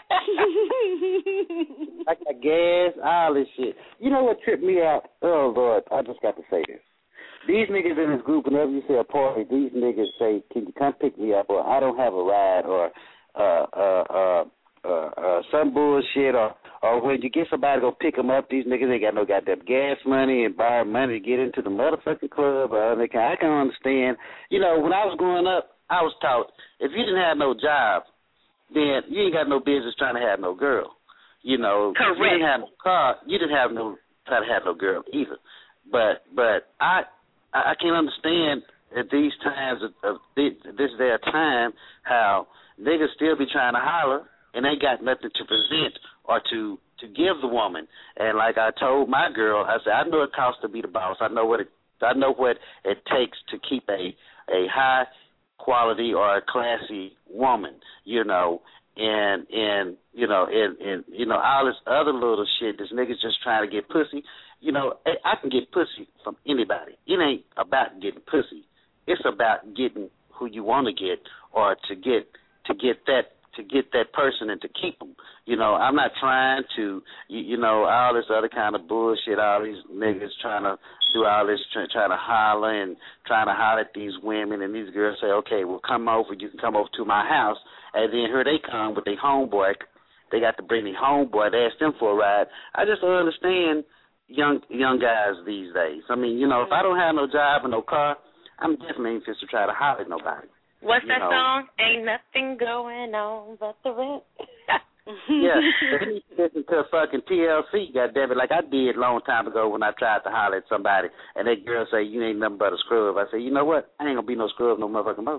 I got gas, all this shit. You know what tripped me out? Oh Lord, I just got to say this. These niggas in this group, whenever you say a party, these niggas say, "Can you come pick me up?" or "I don't have a ride," or uh, uh, uh, uh, uh, some bullshit, or or when you get somebody to go pick them up, these niggas ain't got no goddamn gas money and borrow money to get into the motherfucking club. Or they can, I can understand. You know, when I was growing up, I was taught if you didn't have no job, then you ain't got no business trying to have no girl. You know, correct. If you didn't have no car, you didn't have no try to have no girl either. But but I I can't understand at these times of, of this their time how niggas still be trying to holler and they got nothing to present or to to give the woman. And like I told my girl, I said I know it costs to be the boss. I know what it I know what it takes to keep a a high quality or a classy woman, you know, and and you know, and, and you know, all this other little shit, this niggas just trying to get pussy. You know, I can get pussy from anybody. It ain't about getting pussy. It's about getting who you want to get, or to get to get that to get that person and to keep them. You know, I'm not trying to, you, you know, all this other kind of bullshit. All these niggas trying to do all this, try, trying to holler and trying to holler at these women, and these girls say, okay, well, come over. You can come over to my house, and then here they come with their homeboy. They got to bring their homeboy to ask them for a ride. I just don't understand young young guys these days. I mean, you know, if I don't have no job and no car, I'm definitely ain't fit to try to holler at nobody. What's you that know. song? Ain't nothing going on but the rent. Yeah, they need to listen to fucking T L C, goddammit, like I did a long time ago when I tried to holler at somebody, and that girl say, you ain't nothing but a scrub. I say, you know what? I ain't gonna be no scrub no motherfucking more.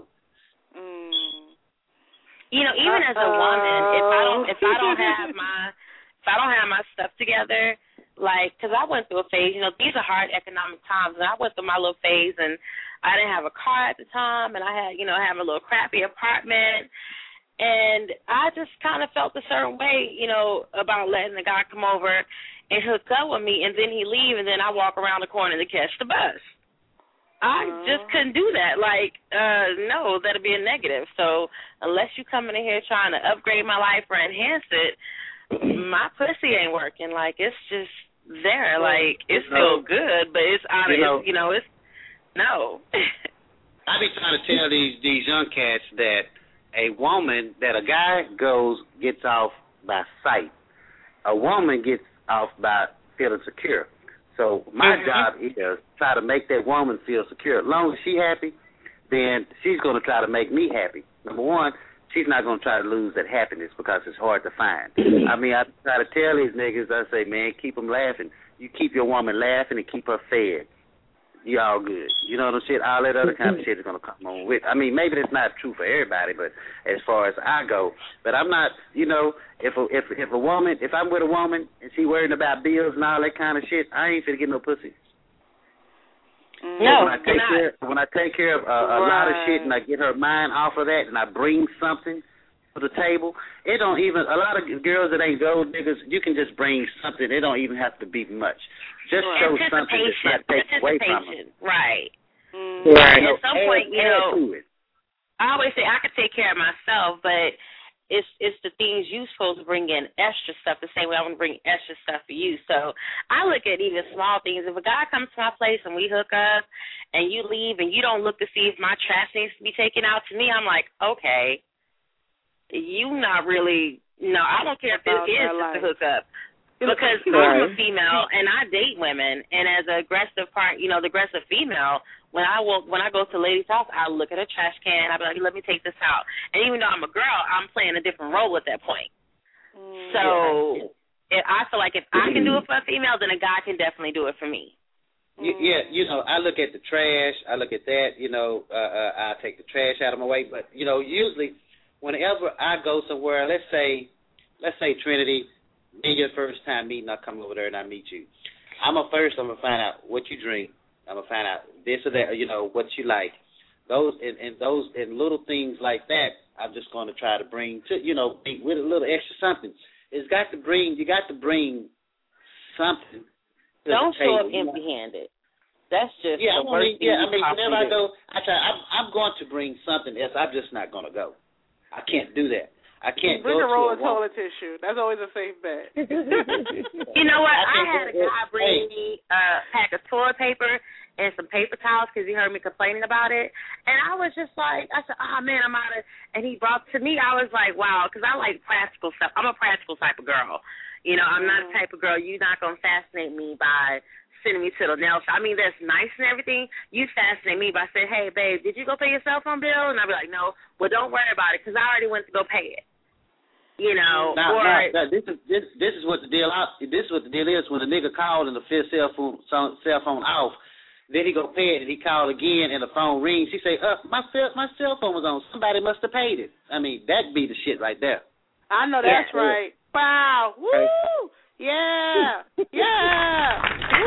Mm. You know, even as a woman, if I don't, if I don't have my, if I don't have my stuff together, like, because I went through a phase, you know, these are hard economic times, and I went through my little phase, and I didn't have a car at the time, and I had, you know, having a little crappy apartment, and I just kind of felt a certain way, you know, about letting the guy come over and hook up with me, and then he leave, and then I walk around the corner to catch the bus. I uh, just couldn't do that. Like, uh, no, that'd be a negative. So unless you come in here trying to upgrade my life or enhance it, my pussy ain't working. Like, it's just there. Like, it's still good, but it's out of, you know, it's, you know, it's, no. I be trying to tell these these young cats that a woman, that a guy goes, gets off by sight. A woman gets off by feeling secure. So my mm-hmm. job is try to make that woman feel secure. As long as she's happy, then she's going to try to make me happy. Number one, she's not going to try to lose that happiness because it's hard to find. I mean, I try to tell these niggas, I say, man, keep them laughing. You keep your woman laughing and keep her fed. You all good. You know what I'm saying? All that other kind of shit is going to come on with. I mean, maybe that's not true for everybody, but as far as I go, but I'm not, you know, if a, if if a woman, if I'm with a woman and she worrying about bills and all that kind of shit, I ain't finna get no pussy. No, when I take care, when I take care of a, a right. lot of shit and I get her mind off of that and I bring something to the table, it don't even, a lot of girls that ain't gold niggas, you can just bring something. It don't even have to be much. Just right. show something that's not taken away from them. Right. Mm-hmm. Right. At some add, point, you know, to it. I always say I could take care of myself, but it's it's the things you supposed to bring in extra stuff the same way I'm gonna bring extra stuff for you. So I look at even small things. If a guy comes to my place and we hook up and you leave and you don't look to see if my trash needs to be taken out, to me I'm like, okay, you not really no, I don't care if this is just a hookup. Because I'm a female and I date women, and as an aggressive part, you know, the aggressive female, when I will, when I go to ladies' house, I look at a trash can, I be like, let me take this out. And even though I'm a girl, I'm playing a different role at that point. Mm, so yeah. if, I feel like if I can do it for a female, then a guy can definitely do it for me. You, yeah, you know, I look at the trash, I look at that, you know, uh, uh, I take the trash out of my way. But, you know, usually whenever I go somewhere, let's say, let's say Trinity, me your first time meeting, I come over there and I meet you. I'm a first, I'm going to find out what you drink. I'm going to find out this or that, you know, what you like. Those and, and those and little things like that, I'm just going to try to bring to, you know, with a little extra something. It's got to bring, you got to bring something to Don't the table. show up empty-handed. That's just yeah, the I worst mean, yeah, thing I mean, whenever I do. go, I try, I'm, I'm going to bring something else. I'm just not going to go. I can't do that. I can't bring go a roll to of toilet tissue. That's always a safe bet. You know what? I, I had a guy bring me a pack of toilet paper and some paper towels because he heard me complaining about it. And I was just like, I said, oh, man, I'm out of, and he brought, to me, I was like, wow, because I like practical stuff. I'm a practical type of girl. You know, I'm not the type of girl, you're not going to fascinate me by sending me to the nail shop. I mean, that's nice and everything. You fascinate me by saying, hey, babe, did you go pay your cell phone bill? And I'll be like, no. Well, don't worry about it because I already went to go pay it. You know, now, or now, now, this is this this is what the deal out. This is what the deal is when a nigga called and the fifth cell phone cell phone off. Then he go pay it and he called again and the phone rings. He say, "Uh, my cell my cell phone was on. Somebody must have paid it." I mean, that be the shit right there. I know that's yeah. right. Wow. Woo. Yeah. Yeah.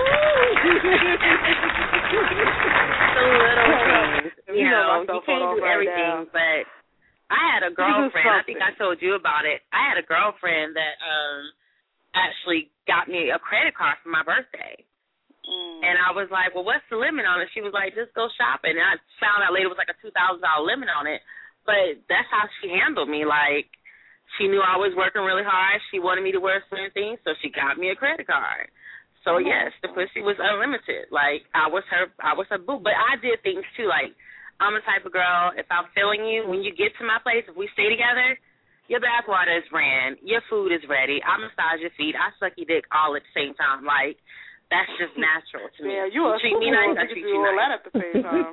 So little things. You, you know, you can't do everything, right, but. I had a girlfriend, I think I told you about it. I had a girlfriend that um actually got me a credit card for my birthday. Mm. And I was like, well, what's the limit on it? She was like, just go shopping. And I found out later it was like a two thousand dollars limit on it. But that's how she handled me. Like, she knew I was working really hard. She wanted me to wear certain things, so she got me a credit card. So, mm. yes, the pussy was unlimited. Like, I was her, I was her boo. But I did things, too, like, I'm the type of girl, if I'm feeling you, when you get to my place, if we stay together, your bathwater is ran, your food is ready, I massage your feet, I suck your dick all at the same time. Like, that's just natural to me. Yeah, you, you treat me nice, I treat you, you all nice. That at the same time.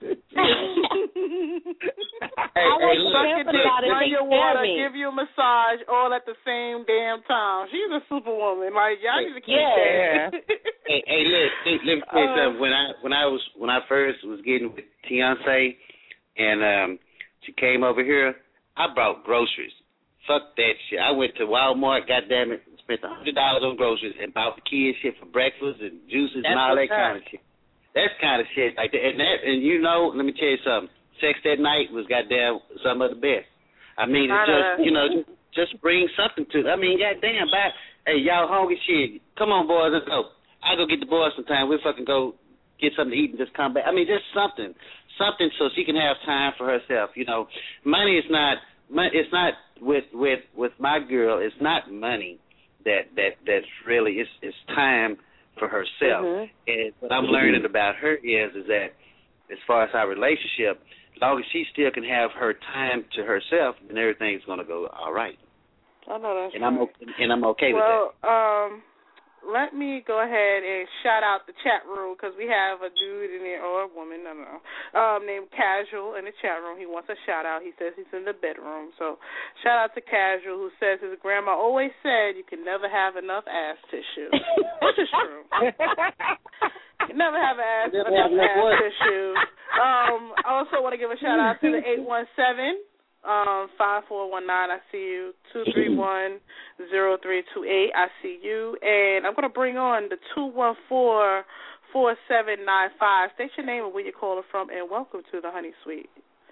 hey, I hey, suck your dick, run your water, give you a massage all at the same damn time. She's a superwoman. Like, y'all need to keep yeah. that. hey, hey, look, let, let me tell you something. When I when I was when I first was getting with Beyonce, and um, she came over here, I brought groceries. Fuck that shit. I went to Walmart, goddamn it, spent a hundred dollars on groceries and bought the kids shit for breakfast and juices That's and all that kind kind of shit. That's kind of shit like that. And that, and you know, let me tell you something. Sex that night was goddamn some of the best. I mean, it's just you know, just, just bring something to. I mean, goddamn, bye. Hey, y'all hungry shit? Come on, boys, let's go. I go get the boys sometime. We'll fucking go get something to eat and just come back. I mean, just something, something so she can have time for herself. You know, money is not. It's not with with with my girl. It's not money that that that's really. It's it's time for herself. Mm-hmm. And what I'm learning about her is is that as far as our relationship, as long as she still can have her time to herself, then everything's gonna go all right. I know that's and right. I'm okay, and I'm okay well, with that. Well, um. Let me go ahead and shout out the chat room because we have a dude in there, or a woman, I don't know, um, named Casual in the chat room. He wants a shout out. He says he's in the bedroom. So shout out to Casual, who says his grandma always said you can never have enough ass tissue, which is true. You can never have ass, enough ass tissue. Um, I also want to give a shout out to the eight one seven. Um, five four one nine, I see you. Two three one zero three two eight, I see you. And I'm gonna bring on the two one four four seven nine five. State your name and where you're calling from, and welcome to the Honey Suite.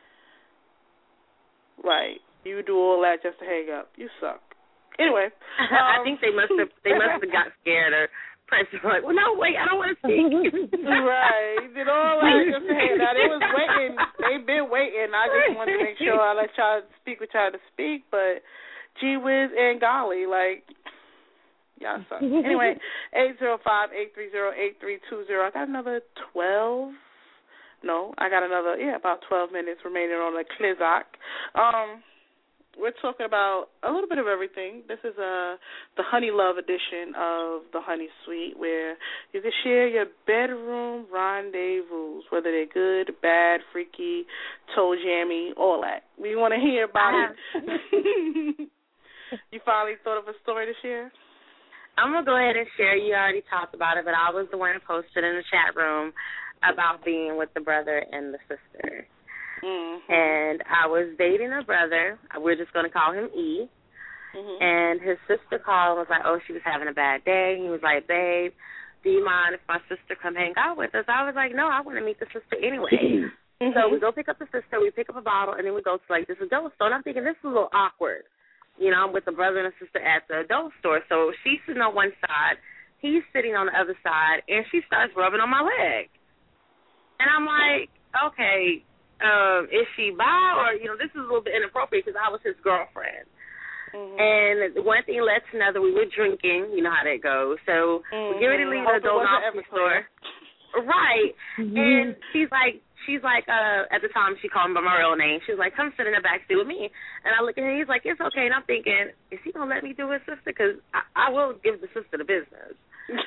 Right, you do all that just to hang up. You suck. Anyway, um, I think they must have they must have got scared or pressed like, well, no, wait, I don't want to speak. Right, you did all that just to hang out. They was waiting. they've been waiting. I just wanted to make sure I let y'all speak with y'all to speak, but gee whiz and golly, like, y'all suck. Anyway, eight zero five, eight three zero, eight three two zero. I got another twelve. No, I got another, yeah, about twelve minutes remaining on the Clizock. Um, we're talking about a little bit of everything. This is uh, the Honey Love edition of the Honey Suite, where you can share your bedroom rendezvous, whether they're good, bad, freaky, toe jammy, all that. We want to hear about it. You finally thought of a story to share? I'm going to go ahead and share. You already talked about it, but I was the one who posted in the chat room about being with the brother and the sister. Mm-hmm. And I was dating a brother. We're just going to call him E. Mm-hmm. And his sister called and was like, oh, she was having a bad day. He was like, babe, do you mind if my sister come hang out with us? I was like, no, I want to meet the sister anyway. Mm-hmm. So we go pick up the sister. We pick up a bottle, and then we go to, like, this adult store. And I'm thinking, this is a little awkward. You know, I'm with the brother and the sister at the adult store. So she's sitting on one side. He's sitting on the other side, and she starts rubbing on my leg. And I'm like, okay, um, is she bi? Or, you know, this is a little bit inappropriate because I was his girlfriend. Mm-hmm. And one thing led to another. We were drinking. You know how that goes. So mm-hmm. we get ready to leave the adult office store. Right. Mm-hmm. And she's like, she's like, uh, at the time she called me by my real name. She was like, come sit in the back seat with me. And I look at him, he's like, it's okay. And I'm thinking, is he going to let me do his sister? Because I, I will give the sister the business.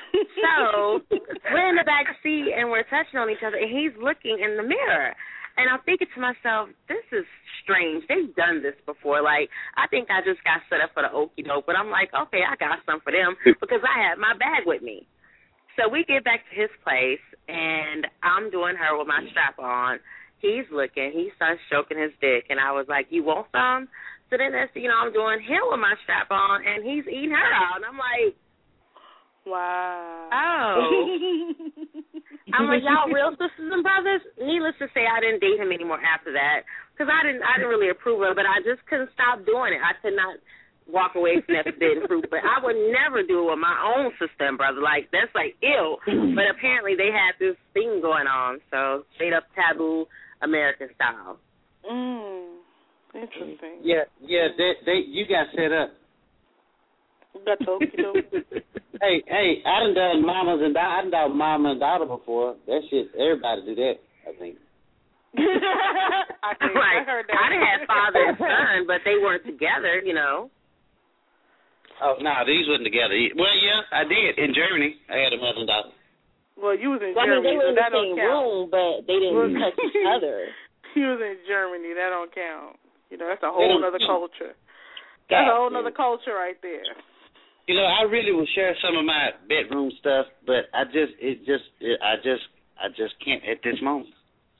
So we're in the back seat and we're touching on each other, and he's looking in the mirror. And I'm thinking to myself, this is strange. They've done this before. Like, I think I just got set up for the okie doke. But I'm like, okay, I got some for them because I had my bag with me. So we get back to his place, and I'm doing her with my strap on. He's looking. He starts stroking his dick, and I was like, you want some? So then, that's, you know, I'm doing him with my strap on, and he's eating her out. And I'm like, wow. Oh. I'm like, y'all real sisters and brothers? Needless to say, I didn't date him anymore after that because I didn't, I didn't really approve of it, but I just couldn't stop doing it. I could not walk away from that forbidden fruit, but I would never do it with my own sister and brother. Like, that's like ill. But apparently they had this thing going on, so straight up taboo American style. Mm, interesting. Yeah, yeah, they, they you got set up. hey, hey, I done done mamas and da- I done done mama and daughter before. That shit, everybody do that, I think. I think right. I heard that. I done had father and son, but they weren't together, you know. Oh, no, nah, these wasn't together. Well, yeah, I did. In Germany, I had a mother and daughter. Well, you was in well, Germany, I mean, they were so in that the same don't count. room, but they didn't touch each other. You was in Germany, that don't count. You know, that's a whole other culture. That's a whole other culture right there. You know, I really would share some of my bedroom stuff, but I just, it just, it, I just, I just can't at this moment.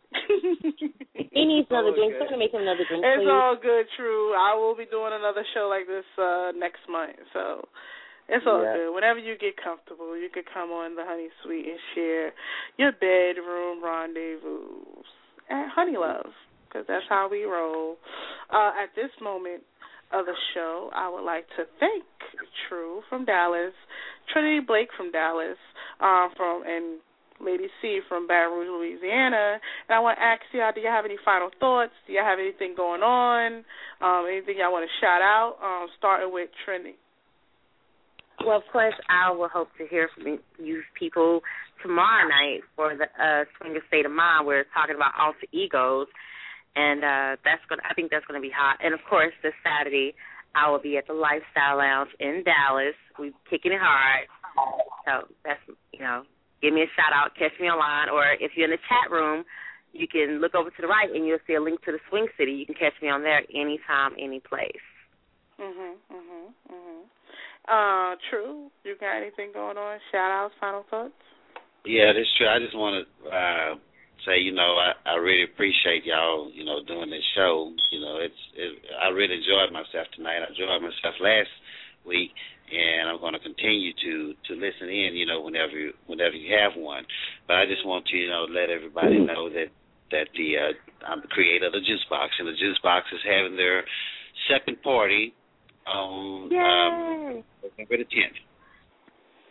He needs another drink. I'm going to make him another drink, It's please. all good, True. I will be doing another show like this uh, next month, so it's all yeah. good. Whenever you get comfortable, you can come on the Honey Suite and share your bedroom rendezvous at Honey Love, because that's how we roll. Uh, at this moment of the show, I would like to thank True from Dallas, Trinity Blake from Dallas, uh, from and Lady C from Baton Rouge, Louisiana. And I want to ask y'all, do y'all have any final thoughts? Do y'all have anything going on? Um, anything y'all want to shout out? Um, starting with Trinity. Well, of course, I will hope to hear from you people tomorrow night for the uh, Swinger State of Mind. We're talking about alter egos. And uh, that's going. I think that's going to be hot. And, of course, this Saturday, I will be at the Lifestyle Lounge in Dallas. We're kicking it hard. So that's, you know, give me a shout-out, catch me online. Or if you're in the chat room, you can look over to the right, and you'll see a link to the Swing City. You can catch me on there anytime, any place. Mm-hmm, mm-hmm, mm-hmm. Uh, True, you got anything going on? Shout-outs, final thoughts? Yeah, that's true. I just want to uh, say, you know, I, I really appreciate y'all, you know, doing this show. You know, it's it, I really enjoyed myself tonight. I enjoyed myself last week, and I'm going to continue to, to listen in, you know, whenever you, whenever you have one. But I just want to, you know, let everybody know that that the uh, I'm the creator of the Juice Box, and the Juice Box is having their second party on um, November the tenth.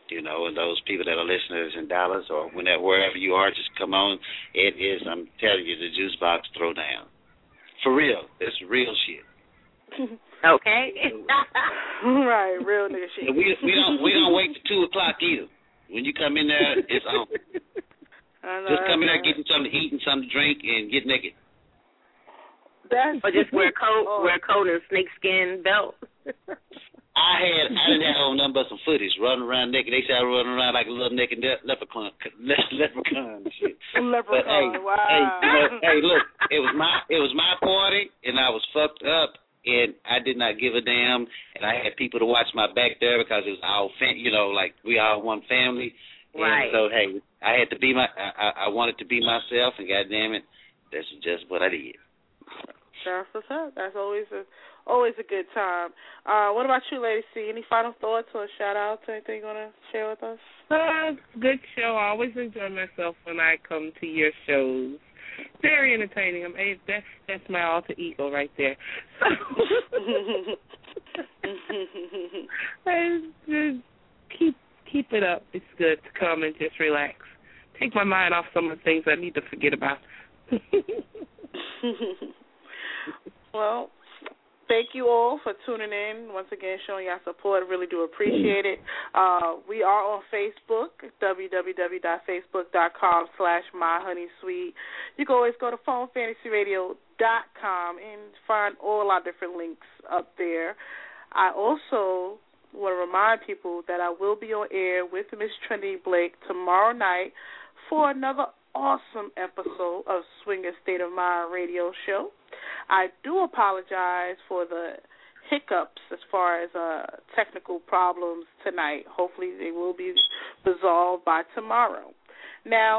You know, and those people that are listeners in Dallas or whenever, wherever you are, just come on. It is, I'm telling you, the Juice Box Throwdown. For real. It's real shit. Okay. Right, real nigga shit. And we we don't we don't wait till two o'clock either. When you come in there, it's on. I know, just come in there, right. get you something to eat and something to drink, and get naked. That's or just wear a coat, oh. wear a coat and a snakeskin belt. I had I didn't have on nothing but some footies running around naked. They said I was running around like a little naked le- leprechaun, le- leprechaun and shit. Leprechaun, but, hey, wow. Hey, you know, hey, look, it was my it was my party, and I was fucked up, and I did not give a damn, and I had people to watch my back there because it was all fam- you know, like we all one family. Right. And so hey, I had to be my I, I wanted to be myself, and goddamn it, that's just what I did. That's what's up. That's always a always a good time. Uh, what about you, Lady C? Any final thoughts or shout outs or anything you want to share with us? Uh, good show. I always enjoy myself when I come to your shows. Very entertaining. I'm a, that's that's my alter ego right there. I just keep keep it up. It's good to come and just relax. Take my mind off some of the things I need to forget about. Well, thank you all for tuning in. Once again, showing your support. Really do appreciate it. Uh, we are on Facebook, www.facebook.com slash myhoneysweet. You can always go to phone fantasy radio dot com and find all our different links up there. I also want to remind people that I will be on air with Miss Trendy Blake tomorrow night for another awesome episode of Swinger State of Mind radio show. I do apologize for the hiccups as far as uh, technical problems tonight. Hopefully they will be resolved by tomorrow. Now,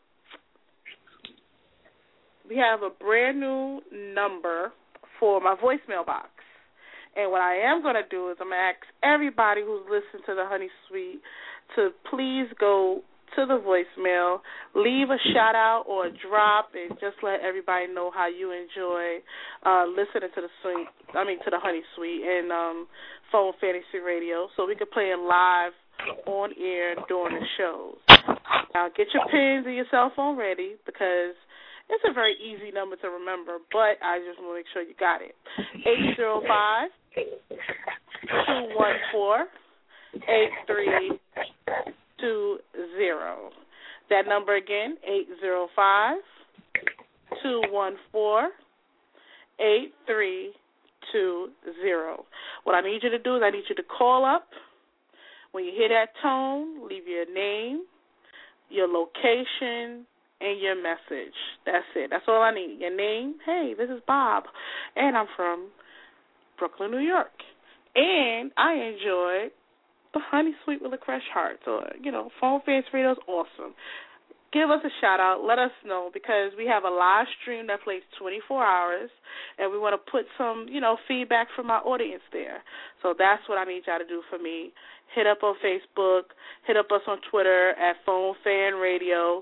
we have a brand new number for my voicemail box. And what I am going to do is I'm going to ask everybody who's listened to the Honey Suite to please go to the voicemail, leave a shout out or a drop, and just let everybody know how you enjoy uh, listening to the suite. I mean to the Honey Suite and um, Phone Fantasy Radio, so we can play it live on air during the shows. Now get your pens and your cell phone ready because it's a very easy number to remember, but I just want to make sure you got it. eight zero five, two one four, eight three two zero. That number again, eight zero five, two one four, eight three two zero. What I need you to do is I need you to call up. When you hear that tone, leave your name, your location, and your message. That's it. That's all I need. Your name, hey, this is Bob, and I'm from Brooklyn, New York. And I enjoyed the Honey Suite with the Crush Hearts, or, you know, Phone Fans Radio is awesome. Give us a shout-out. Let us know, because we have a live stream that plays twenty-four hours, and we want to put some, you know, feedback from our audience there. So that's what I need y'all to do for me. Hit up on Facebook. Hit up us on Twitter at Phone Fan Radio.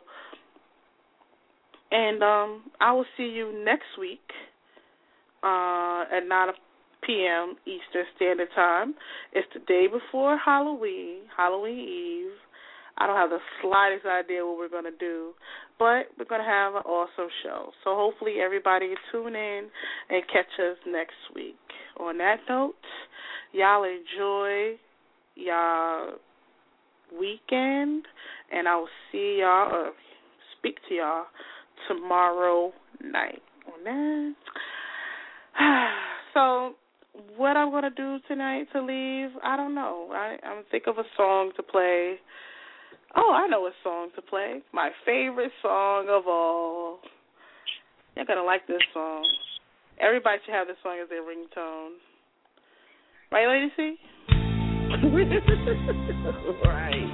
And um, I will see you next week uh, at nine p.m. Eastern Standard Time. It's the day before Halloween, Halloween Eve. I don't have the slightest idea what we're going to do, but we're going to have an awesome show. So hopefully everybody tune in and catch us next week. On that note, y'all enjoy y'all weekend, and I will see y'all or speak to y'all tomorrow night. On that. So what I'm going to do tonight to leave, I don't know. I, I'm think of a song to play. Oh, I know a song to play. My favorite song of all. You're going to like this song. Everybody should have this song as their ringtone. Right, Lady C? Right.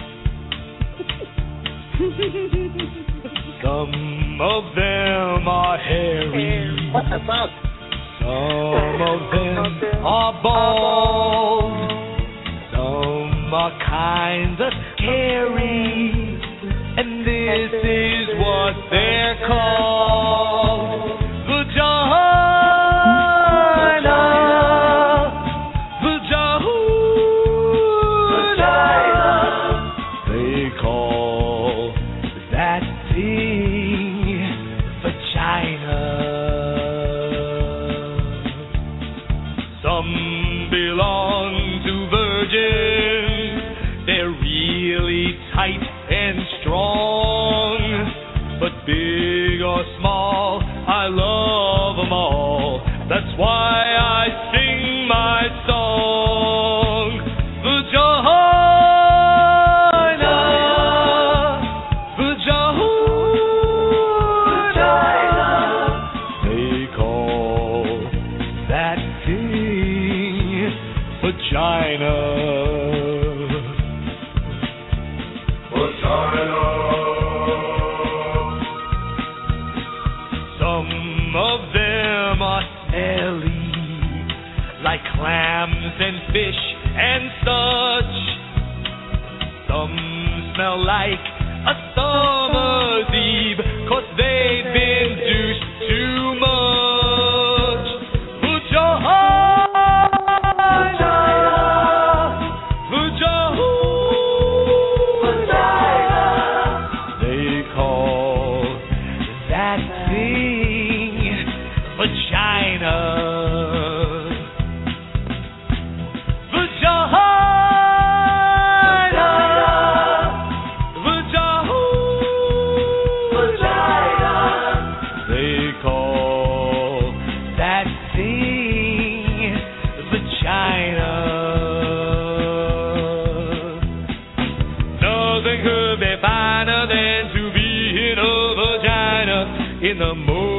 Some of them are hairy. What the fuck? Some of them are bald. Some are kind of scary. And this is what they're called. Vagina. Vagina. Some belong to virgins. They're really tight and strong. But big or small, I love them all. That's why I sing my song. Vagina, vagina. They call that thing vagina. Vagina. Some of them are smelly, like clams and fish and such. Some smell like a summer's eve, 'cause they've been douched too much. Vagina, vagina, they call that thing vagina. In the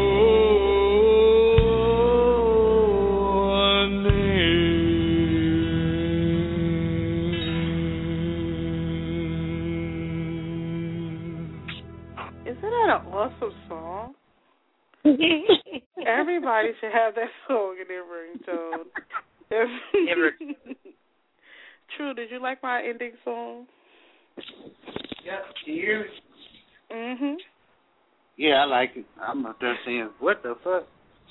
morning. Isn't that an awesome song? Everybody should have that song in their ringtone. True, did you like my ending song? Yeah, you. Mhm. Yeah, I like it. I'm up there saying, what the fuck?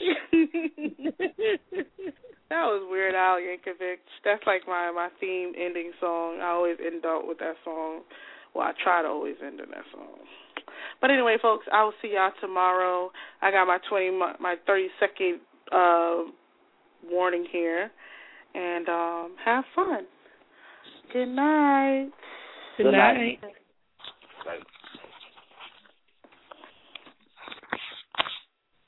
That was Weird Al Yankovic. That's like my, my theme ending song. I always end up with that song. Well, I try to always end in that song. But anyway, folks, I will see y'all tomorrow. I got my twenty my thirty second uh, warning here, and um, have fun. Good night. Good night.